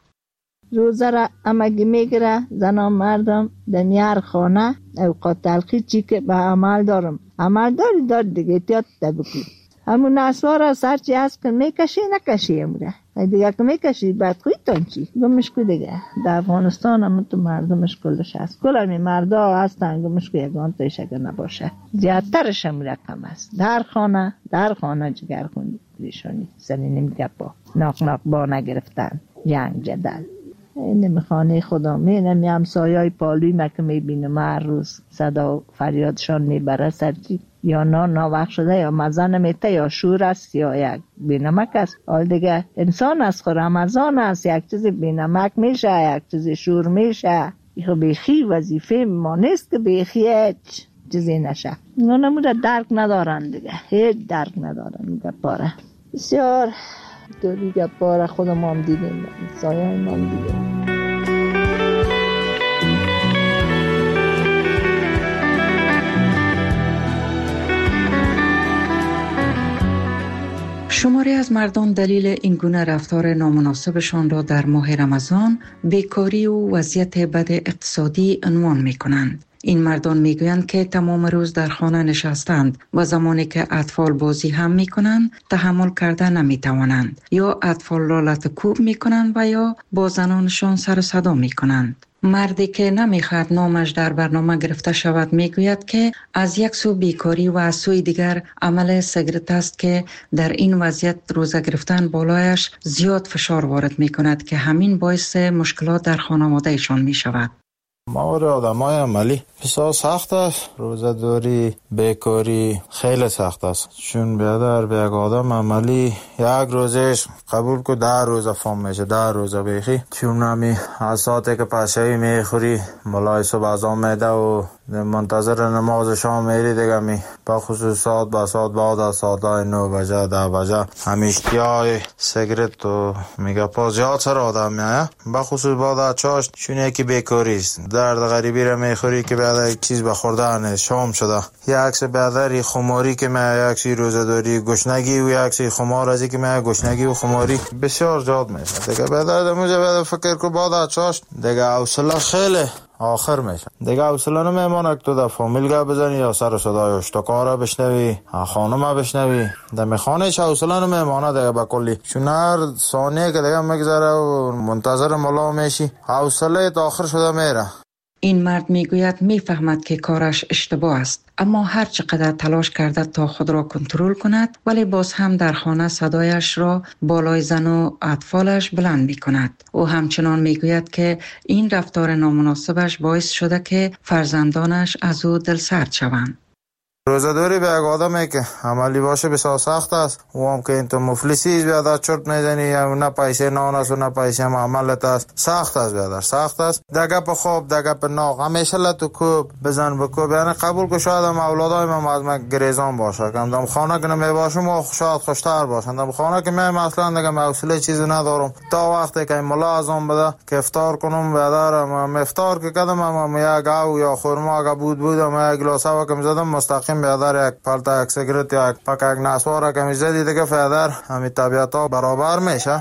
روزه را امگی میگیره زنان مردم دنیار خانه اوقات تلخی چی که به عمل دارم عمل داری دار دیگه احتیاط بکی. همون نسوار از هر چی هست که میکشی نکشی امره دیگه که میکشی بعد خوی تان چی گمش کو دیگه. در افغانستان هم تو مردمش کلش هست، کل همی مردا هستن گمش کو یگان تایش اگر نباشه زیادترش هم رقم هست. در خانه در خانه جگر خوندی ریشانی سنی نمیگه با ناق ناق با نگرفتن جنگ جدل این خانه خدا مینم همسایه‌های پالوی ما که میبینم هر روز صدا فریادشان میبره سرچی یا نان ناوقت شده یا مزه نمیته یا شور است یا یک بینمک است. حال دیگه انسان است خود رمضان است، یک چیزی بینمک میشه یک چیزی شور میشه. ایخو بیخی وظیفه ما نیست که بیخی هیچ چیزی نشه. اونا نموده درک ندارن دیگه، هیچ درک ندارن دیگه پاره بسیار تو دیگه پاره خودم هم دیدیم سایه هم هم دیدیم. شماری از مردم دلیل این گونه رفتار نامناسبشان را در ماه رمضان بیکاری و وضعیت بد اقتصادی عنوان می کنند. این مردم می گویند که تمام روز در خانه نشستند و زمانی که اطفال بازی هم می کنند تحمل کرده نمی توانند یا اطفال را لطکوب می کنند و یا با زنانشان سر و صدا می کنند. مردی که نمیخواد نامش در برنامه گرفته شود میگوید که از یک سو بیکاری و از سوی دیگر عمل سیگارت است که در این وضعیت روزه گرفتن بالایش زیاد فشار وارد میکند که همین باعث مشکلات در خانواده ایشان میشود. ماور آدمای عملی بسیار سخت است. روزه داری بیکاری خیلی سخت است، چون بیادر به یک آدم عملی یک روزش قبول که ده روزه فام میشه، ده روزه بیخی، چون نمی از ساعتی که پشهی میخوری ملای صبح ازام میده و منتظر نماز شام میری دیگه می با خصوص ساعت با ساعت بعد از ساعت نو بجه ده بجه همیشتی های سیگرت و میگه پا زیاد سر آدم میایه با خصوص بعد از چاشت، چون یکی بیکاری است. درد غریبی را میخوری که بعد یک چیز به خوردن شام شده، یک عکس بعدری خماری که میایه، یک سی روزه داری گشنگی و یک سی خمار ازی که میایه گشنگی و خماری بسیار زیاد میشه دیگه. بعد موجه بعد فکر که بعد از چاشت دیگه حوصله خیلی آخر میشه دیگه. حوصله نمیمونه که تو در فامیل گپ بزنی یا سر و صدای اشتکار بشنوی، خانم بشنوی، در خانه چه حوصله نمیمونه دیگه به کلی، چون هر ثانیه که دیگه میگذره و منتظر ملا میشی حوصله تا آخر شده میره. این مرد میگوید میفهمد که کارش اشتباه است، اما هر چقدر تلاش کرده تا خود را کنترل کند ولی باز هم در خانه صدایش را بالای زن و اطفالش بلند می کند. او همچنان میگوید که این رفتار نامناسبش باعث شده که فرزندانش از او دلسرد شوند. روزه‌داری به یک آدمی که عملی باشه بسیار سخت است. او هم که این تو مفلسی بیادر چرت میزنی، نه پیسه نان است و نه پیسه عملت است، سخت است بیادر، سخت است. دگه په خواب دگه په ناق همیشه لتو کوب بزن بکوب، یعنی قبول که شاید هم اولادای من از من گریزان باشه، که دم خانه که نمی باشم و شاید خوشتر باشن، دم خانه که من اصلا دیگه حوصله چیزی ندارم تا وقتی که ملا ازم بده که افطار کنم بیادر. من افطار که کردم من یک گاو یا خرما که بود بودم یک گلاس هوا که میزدم مستقیم بیادر یک پالتا یک سیگرت یا یک پاک یک نسوار که میزدی دیگه بیادر همین طبیعت ها برابر میشه.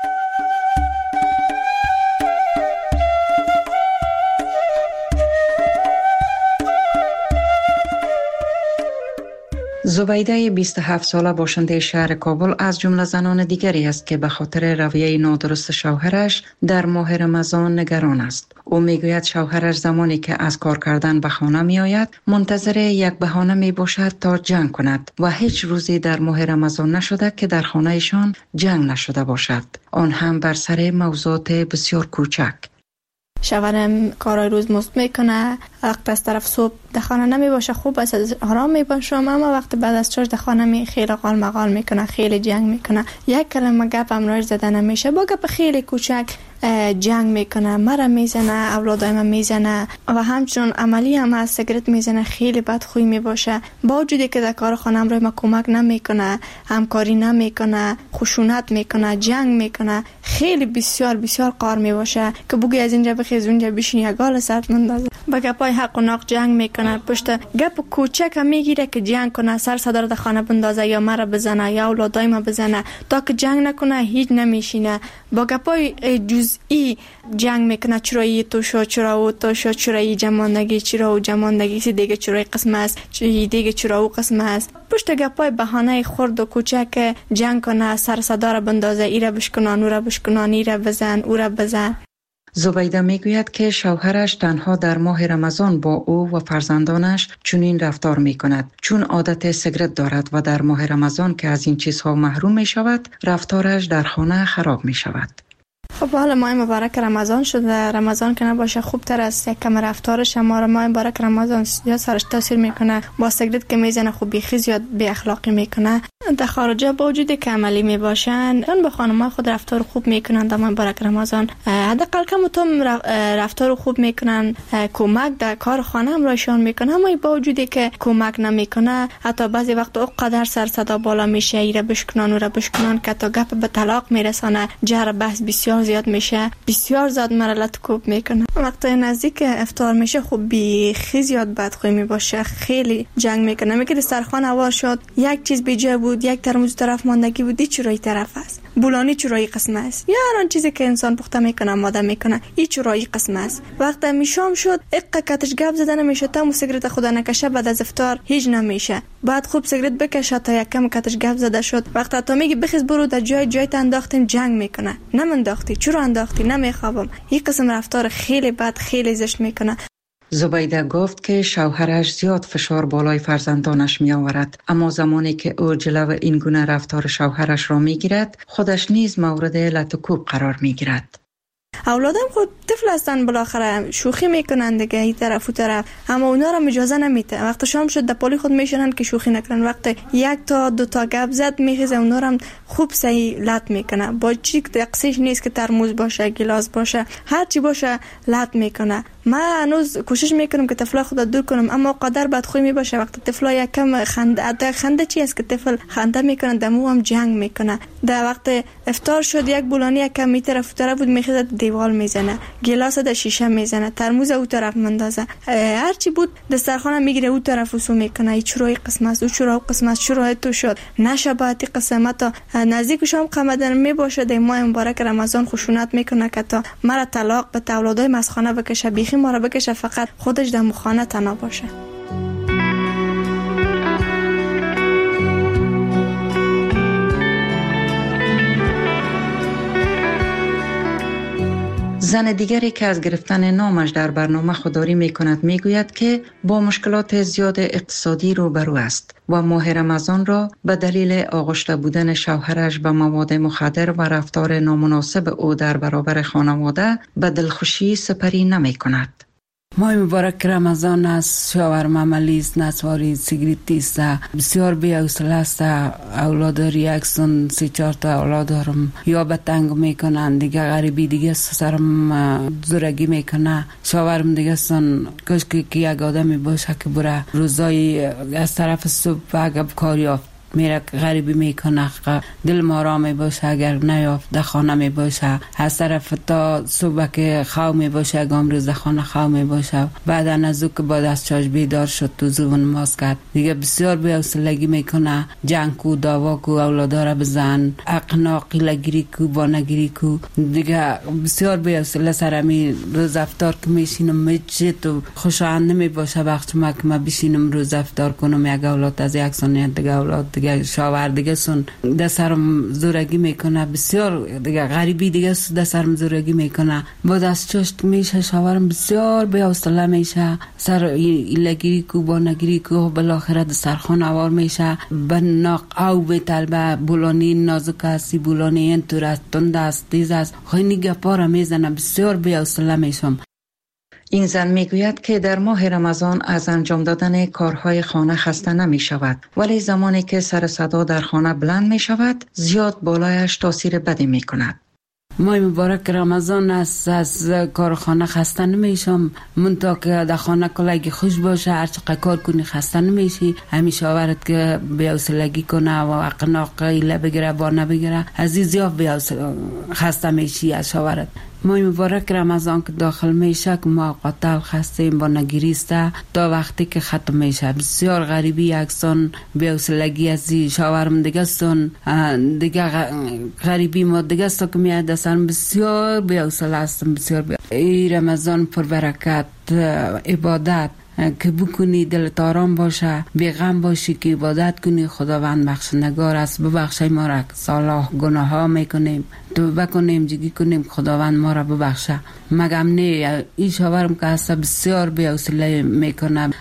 زبیده بیست و هفت ساله باشنده شهر کابل از جمله زنان دیگری است که به خاطر رویه نادرست شوهرش در ماه رمضان نگران است. او میگوید شوهرش زمانی که از کار کردن به خانه می آید منتظر یک بهانه می باشد تا جنگ کند و هیچ روزی در ماه رمضان نشده که در خانه ایشان جنگ نشده باشد، آن هم بر سر موضوعات بسیار کوچک. شوهرم کارای روز مست میکنه، وقت از طرف صبح در خانه نمی باشه، خوب است آرام می باشم، اما وقت بعد از چاش در خانه می خیلی قال مقال میکنه، خیلی جنگ میکنه، یک کلمه گپ هم راش زده نمیشه، با گپ خیلی کوچک جنگ میکنه، مرا میزنه، اولادای من میزنه و همچنان عملی هم از سیگرت میزنه، خیلی بدخوی میباشه. با وجودی که در کار خانم روی ما کمک نمیکنه، همکاری نمیکنه، خشونت میکنه، جنگ میکنه، خیلی بسیار بسیار قار میباشه که بگی از اینجا بخیز اونجا بشین یک گال سرت مندازه، با گپای حق و ناق جنگ میکنه، پشت گپ کوچک هم میگیره که جنگ کنه، سر صدر در خانه بندازه یا مرا بزنه یا اولادای ما بزنه، تا که جنگ نکنه هیچ نمیشینه، با گپای جزئی جنگ میکنه، چرایی تو شو، چرا او تو شو، چرایی جماندگی، چرا او جماندگی سی دیگه چرای قسم است، چرایی دیگه چرا او قسم است، پشت گپای بهانه خرد و کوچک جنگ کنه، سر صدا را بندازه، ایره بشکنان، او را بشکنان، ایره بزن، او را بزن. زبیده میگوید که شوهرش تنها در ماه رمضان با او و فرزندانش چنین رفتار می کند، چون عادت سیگرت دارد و در ماه رمضان که از این چیزها محروم می شود رفتارش در خانه خراب می شود. خب حالا ماه مبارک رمضان شده. رمضان که نباشه خوب تر است. یک کم رفتارش ما ماه مبارک رمضان زیاد سرش تاثیر میکنه. با سیگرت که میزنه خوب بیخی زیاد بی اخلاقی میکنه. در خارجه با وجودی که عملی میباشن اون با خانم‌ها خود رفتار خوب میکنن در ماه مبارک رمضان. حداقل کم تو رفتار خوب میکنن، کمک در کار خانه هم رایشان میکنه. اما با وجودی که کمک نمیکنه حتی بعضی وقت اونقدر سر صدا بالا میشه ایره بشکنان و را بشکنان که تا گپ به طلاق میرسانه. جر بحث بسیار زیاد میشه، بسیار زیاد مرحله کوب میکنه. وقتی نزدیک افطار میشه خوب بیخی زیاد بدخوی میباشه، خیلی جنگ میکنه. میگه دسترخوان هوار شد، یک چیز بی جا بود، یک ترموز طرف ماندگی بود، چرایی طرف است، بولانی چرایی قسم است، یا هر آن چیزی که انسان پخته میکنه آماده میکنه این چرایی قسم است. وقتی میشام شد اقا کتش گپ زدن میشه تا سیگرت خدا نکشه بعد از افطار هیچ نمیشه. بعد خوب سیگرت بکشه تا یک کم کتش گپ زده شد. وقتی تو میگی بخیز برو در جای جای انداختیم جنگ میکنه. نمنداختی چرا انداختی؟ نمیخوابم. این قسم رفتار خیلی بد، خیلی زشت میکنه. زبیده گفت که شوهرش زیاد فشار بالای فرزندانش می آورد، اما زمانی که او جلو این گونه رفتار شوهرش را می گیرد خودش نیز مورد لط و کوب قرار می گیرد. اولادم خود طفل هستن، بالاخره شوخی میکنن دیگه این طرف و طرف، اما اونا را اجازه نمیده. وقتی شام شد در پالی خود میشنن که شوخی نکنن. وقتی یک تا دو تا گپ زد میخیزه اونا را خوب صحیح لط میکنه. با چی تقصیش نیست که ترموز باشه، گلاس باشه، هر چی باشه لط میکنه. من هنوز کوشش میکنم که طفلا خود دور کنم، اما قدر بدخوی میباشه. وقتی طفلا یک کم خنده، خنده چی است که طفل خنده میکنه دمو هم جنگ میکنه. در وقت افطار شد یک بولانی یک کم می طرف طرف بود میخیزه دیوال میزنه، گلاس در شیشه میزنه، ترموز او طرف مندازه، هر چی بود دسترخوان میگیره او طرف وسو میکنه. این چرای قسم است، او چرا قسم است، چرا تو شد نشباتی قسمت نزدیک شام قمدن میباشه. در ماه مبارک رمضان خشونت میکنه که تا مرا طلاق به اولادای مسخانه بکشه، بیخی ما را بکشه، فقط خودش در مخانه تنها باشه. زن دیگری که از گرفتن نامش در برنامه خودداری می کند می گوید که با مشکلات زیاد اقتصادی روبرو است و ماه رمضان را به دلیل آغشته بودن شوهرش به مواد مخدر و رفتار نامناسب او در برابر خانواده به دلخوشی سپری نمی کند. ماه مبارک رمضان است، شاورم عملی است، نسواری سیگریتی است، بسیار بی حوصله است. اولاد ریاکسون سی چهار تا اولاد دارم، یا به تنگ میکنن دیگه، غریبی دیگه سرم زورگی میکنه. شاورم دیگه سن کاش که یک آدمی باشه که بره روزای از طرف صبح اگه کار یافت میره غریبی میکنه، دل ما را می باشه. اگر نیافت در خانه می باشه، از طرف تا صبح که خواه می باشه، اگام روز در خانه خواه می باشه. بعد از او که بعد از چاش بیدار شد تو زبون ماز کرد دیگه بسیار بی حوصلگی میکنه. جنگ کو، دعوا کو، اولادا را بزن، اقنا قیله گیری کو، بانگیری کو، دیگه بسیار بی حوصله سرمی. روز افطار که میشینم میچه تو خوشایند نمی باشه. وقت ما که ما بشینم روز افطار کنم یک اولاد از یک سنیت دیگه اولاد دیگه شاور دیگه سن دسترم زورگی میکنه، بسیار دیگه غریبی دیگه دسترم زورگی میکنه. بعد از چشت میشه شاورم بسیار بی حوصله میشه. سر ایلگیری کو، بانگیری کو، بالاخره دسترخوان اوار میشه. بناق او به طلبه بولانی نازک هستی، بولانی این طور است، تند است، تیز است، خیلی گپا را میزنه. بسیار بی حوصله میشم. این زن میگوید که در ماه رمضان از انجام دادن کارهای خانه خسته نمی شود، ولی زمانی که سر صدا در خانه بلند می شود زیاد بالایش تاثیر بدی می کند. ماه مبارک رمضان است، از کار خانه خسته نمیشم. منطقه که در خانه کلگی خوش باشه، هر چقدر کار کنی خسته نمیشی. همیشه آورد که بی‌حوصلگی کنه و اقناق ایله بگیره با نبگیره، از این زیاد بی‌حوصله خسته میشی از شاورت. ماه مبارک رمضان که داخل میشه که ما قاتل خستیم با نگیریسته تا وقتی که ختم میشه. بسیار غریبی یکسان بی‌حوصلگی از شاورم دیگه سن دیگه غریبی ما دیگه است که میاد دستم بسیار بی‌حوصله هستم. بسیار بی... ای رمضان پر برکت عبادت که بکنی، دلت آرام باشه، بی غم باشی که عبادت کنی. خداوند بخشندگار است، ببخشای ما را صلاح گناه ها میکنیم، تو بکنیم جگی کنیم، خداوند ما را ببخشه. مگم نه این شاورم که هست بسیار بی حوصله میکنه.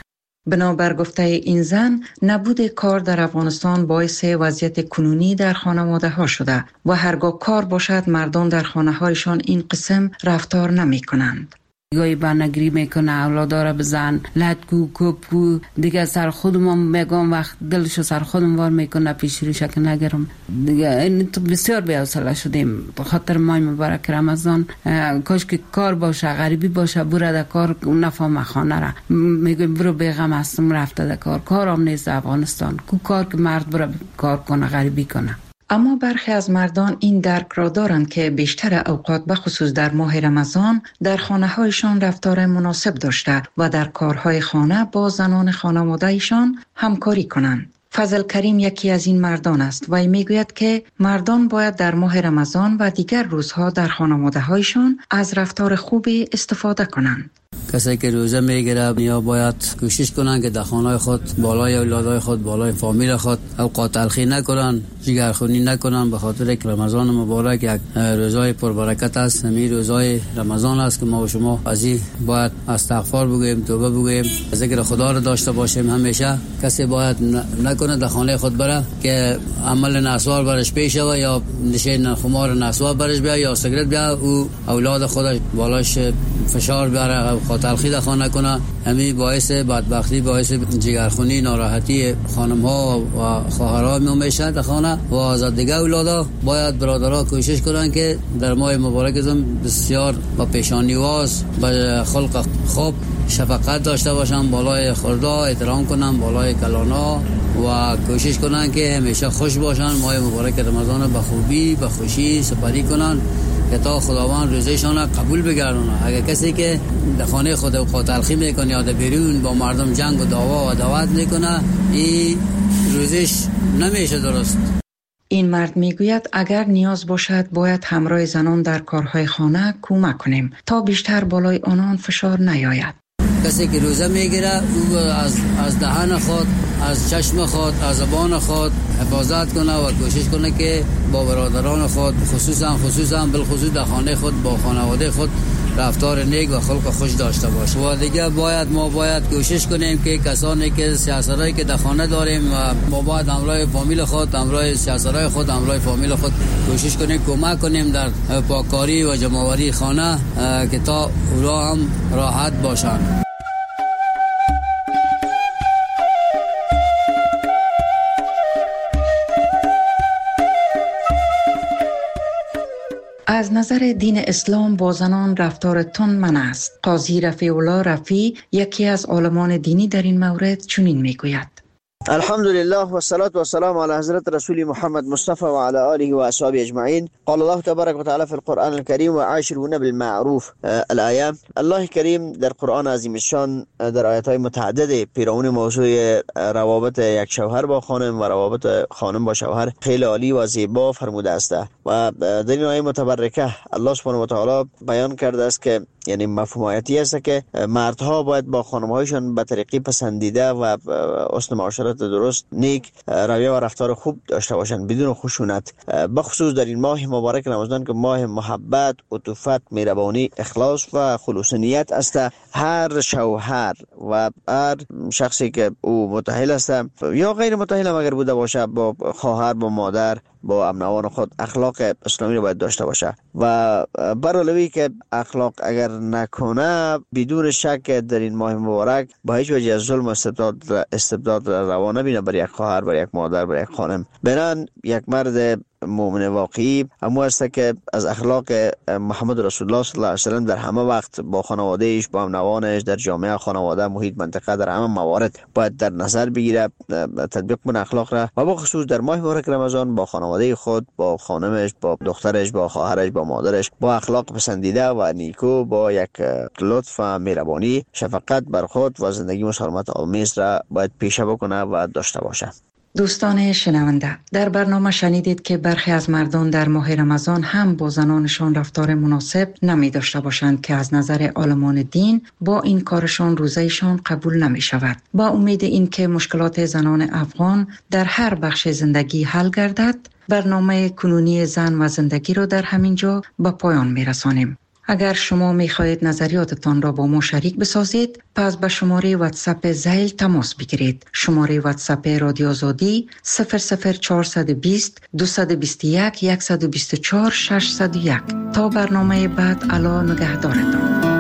بنابر گفته این زن، نبود کار در افغانستان باعث وضعیت کنونی در خانواده ها شده و هرگاه کار باشد مردان در خانه هایشان این قسم رفتار نمی کنند. گاهی بانگری میکنه، اولادا را بزن، لطگو کپگو، دیگه سر خودم میگم وقت دلشو سر خودم وار میکنه پیش روش که نگرم. دیگه این تو بسیار بی‌حوصله شدیم به خاطر ماه مبارک رمضان. کاش که کار باشه، غریبی باشه، برو در کار نفهم خانه را میگم برو بیغم هستم رفته در کار. کارم نیست افغانستان، کو کار که مرد برو کار کنه غریبی کنه. اما برخی از مردان این درک را دارند که بیشتر اوقات به خصوص در ماه رمضان در خانه هایشان رفتار مناسب داشته و در کارهای خانه با زنان خانواده ایشان همکاری کنند. فضل کریم یکی از این مردان است و میگوید که مردان باید در ماه رمضان و دیگر روزها در خانواده هایشان از رفتار خوبی استفاده کنند. کسی که روزه میگیره یا باید کوشش کنن که در خانه خود بالای اولادای خود بالای فامیل خود اوقات تلخی نکنن، جگرخونی نکنن، به خاطر که رمضان مبارک یک روزای پربرکت است. همین روزای رمضان است که ما و شما از این باید استغفار بگوییم، توبه بگوییم، ذکر خدا را داشته باشیم. همیشه کسی باید نکنه در خانه خود بره که عمل نسوار برش پیش و یا نشین خمار نسوار برش بیا یا سیگرت بیا او اولاد خودش بالاش فشار بیاره تلخی در خانه کنه. همین باعث بدبختی، باعث جگرخونی، ناراحتی خانم ها و خواهرها میشه در خانه و از دیگه اولادا. باید برادرها کوشش کنن که در ماه مبارکتون بسیار با پیشانیواز با خلق خوب شفقت داشته باشن، بالای خوردا احترام کنن، بالای کلانا و کوشش کنن که همیشه خوش باشن. ماه مبارک رمضان به خوبی به خوشی سپری کنن که تا خداوند روزشان قبول بگردونه. اگر کسی که در خانه خود اوقات تلخی میکنه یا در بیرون با مردم جنگ و دعوا و دعوت میکنه، این روزش نمیشه درست. این مرد میگوید اگر نیاز باشد باید همراه زنان در کارهای خانه کمک کنیم تا بیشتر بالای آنان فشار نیاید. کسی که روزه میگیره او از از دهان خود، از چشم خود، از زبان خود حفاظت کنه و کوشش کنه که با برادران خود خصوصا خصوصا بالخصوص در خانه خود با خانواده خود رفتار نیک و خلق خوش داشته باشه. و دیگه باید ما باید کوشش کنیم که کسانی که سیاستایی که در خانه داریم و ما باید امرای فامیل خود، امرای سیاستای خود، امرای فامیل خود کوشش کنیم کمک کنیم در پاککاری و جمع‌آوری خانه که تا اونا هم راحت باشن. از نظر دین اسلام با زنان رفتار تند منع است. قاضی رفیع الله رفیع یکی از عالمان دینی در این مورد چنین میگوید: الحمدلله و الصلاة و السلام علی حضرت رسول محمد مصطفى و علی آله و اصحابه اجمعین. قال الله تبارک و تعالی فی القرآن الكریم و عاشرون بالمعروف. الآیه الله کریم در قرآن عظیم الشان در آیات های متعدد پیرامون موضوع روابط یک شوهر با خانم و روابط خانم با شوهر خیلی عالی و زیبا فرموده است و در این آیه متبرکه الله سبحانه و تعالی بیان کرده است که یعنی مفهوم آیاتی است که مردها باید با خانم‌هایشان به طریقی پسندیده و حسن معاشرت درست، نیک رویه و رفتار خوب داشته باشند بدون خشونت، بخصوص در این ماه مبارک رمضان که ماه محبت، عطوفت، مهربانی، اخلاص و خلوص نیت است. هر شوهر و هر شخصی که او متأهل است یا غیر متأهل اگر بوده باشه با خواهر، با مادر، با امنوان خود اخلاق اسلامی رو باید داشته باشه و برعلاوه که اخلاق اگر نکنه بدون شک در این ماه مبارک با هیچ وجه از ظلم و استبداد استبداد روا نبینه بر یک خواهر، بر یک مادر، بر یک خانم. بنان یک مرد مؤمن واقعی اما است که از اخلاق محمد رسول الله صلی الله علیه و سلم در همه وقت با خانواده‌اش، با هم‌نوانش، در جامعه، خانواده، محیط، منطقه، در همه موارد باید در نظر بگیره، تطبیق کنه اخلاق را و با خصوص در ماه مبارک رمضان با خانواده خود، با خانمش، با دخترش، با خواهرش، با مادرش با اخلاق پسندیده و نیکو، با یک لطف و مهربانی، شفقت بر خود و زندگی مسالمت آمیز را باید پیشه بکنه و داشته باشه. دوستان شنونده، در برنامه شنیدید که برخی از مردان در ماه رمضان هم با زنانشان رفتار مناسب نمی داشته باشند که از نظر عالمان دین با این کارشان روزهشان قبول نمی شود. با امید این که مشکلات زنان افغان در هر بخش زندگی حل گردد، برنامه کنونی زن و زندگی را در همین جا به پایان می رسانیم. اگر شما می خواهید نظریاتتان را با ما شریک بسازید، پس به شماره واتساپ زیل تماس بگیرید. شماره واتساپ رادیو آزادی صفر صفر چهارصد و بیست دویست و بیست و یک صد و بیست و چهار ششصد و یک. تا برنامه بعد، الا نگهدارتان.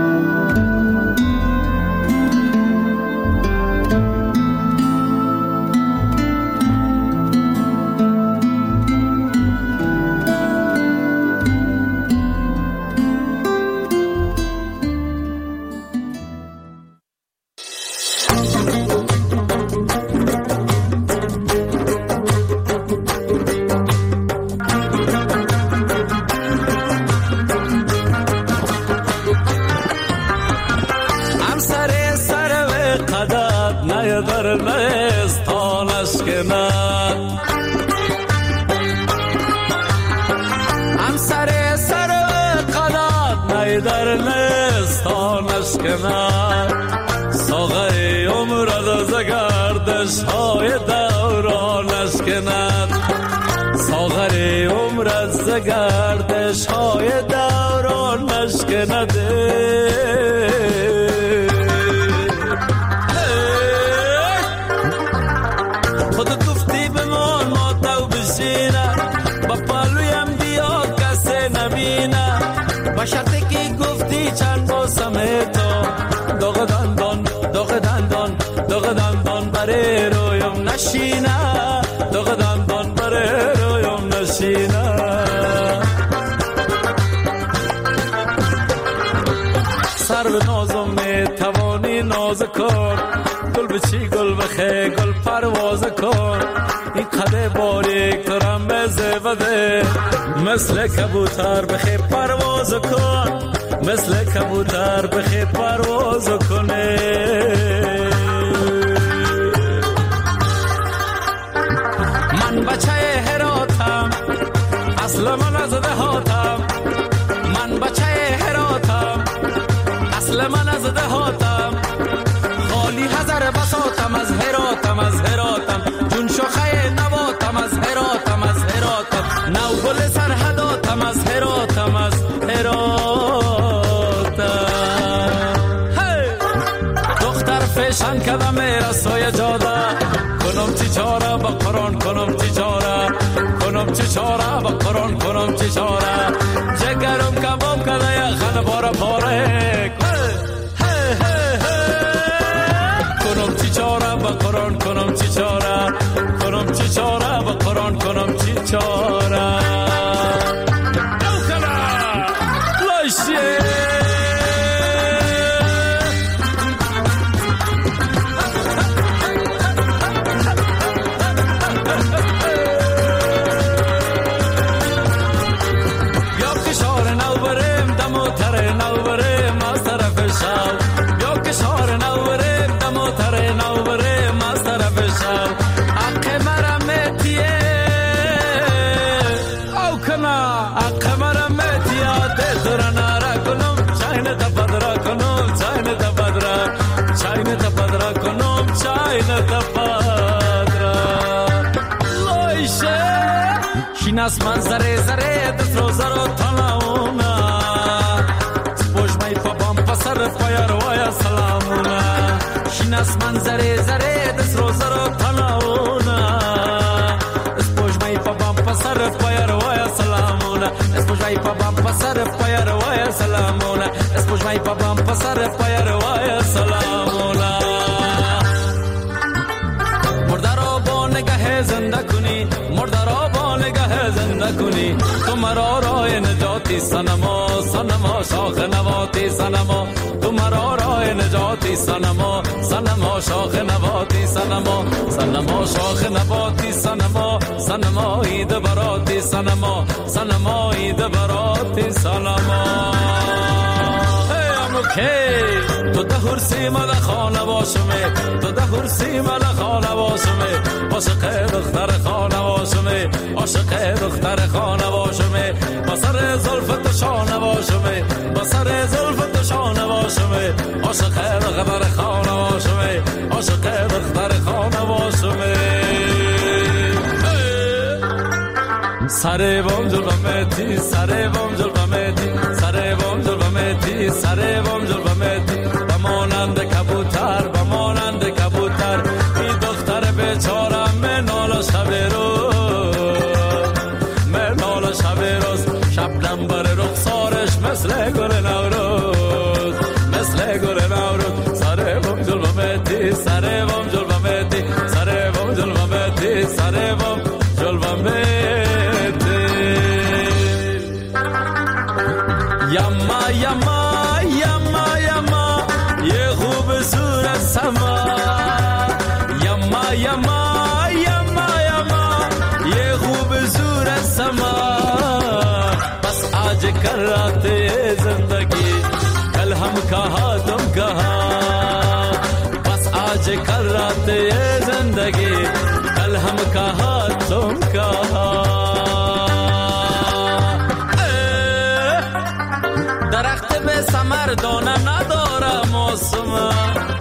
گردش های دوران نشکنده خودت گفتی بمان ما تو بشینه با پالویم بیا کسی نبینه با شرطی که گفتی چند باسم تو داغ دندان داغ دندان داغ دندان بره رویم نشینه داغ دندان بره رویم نشینه سر به نازم توانی ناز کن گل بچی گل بخی گل پرواز کن این قده باریک ترم بزه بده مثل کبوتر بخی پرواز کن مثل کبوتر بخی پرواز کنه من بچه هراتم اصل من از دهاتم من بچه هراتم اصل من از دهاتم خالی هزار بساتم از هراتم از هراتم جون شخه نباتم از هراتم از هراتم نو گل سرحداتم از هراتم از هراتم دختر فشن کدم رسای جاده کنم چی چاره با قرآن کنم چی چاره کنم چی چاره با قرآن کنم چی چاره جگرم کباب کده یخن باره باره کنم چی چاره با قرآن کنم چی چاره کنم چی چاره با قرآن کنم چی چاره او کنه لایشه شیناس من زره زره دست رو زرو تناونا سپوش مای پابام پسر پایر وای سلامونا شیناس من زره زره دست رو زرو تناونا سپوش مای پابام پسر پایر وای سلامونا سپوش مای پابام پسر پایر وای سلامونا سپوش مای پابام پسر پایر وای سلامونا مردارو با نگاه زنده کنی مردارو با نگاه زنده کنی تو مرا راه نجاتی سنما سنما شاخ نواتی سنما تو مرا راه نجاتی سنما سنما شاخ نواتی سنما سنما شاخ نواتی سنما سنما عید براتی سنما سنما عید براتی سنما تو ده هرسی مال خانه باشمه تو ده هرسی مال خانه باشمه عاشق دختر خانه باشمه عاشق دختر خانه باشمه بسر زلفت شانه باشمه بسر زلفت شانه باشمه عاشق دختر خانه باشمه عاشق دختر خانه باشمه سر بام جلوه میتی سر بام جلوه میتی سر بام جلوه میتی یما یما یما یما یہ خوب صورت سما بس آج کل رات زندگی کل ہم کہا تم کہا بس آج کل رات زندگی کل ہم کہا تم کہا درخت به ثمر دانه نداره موسم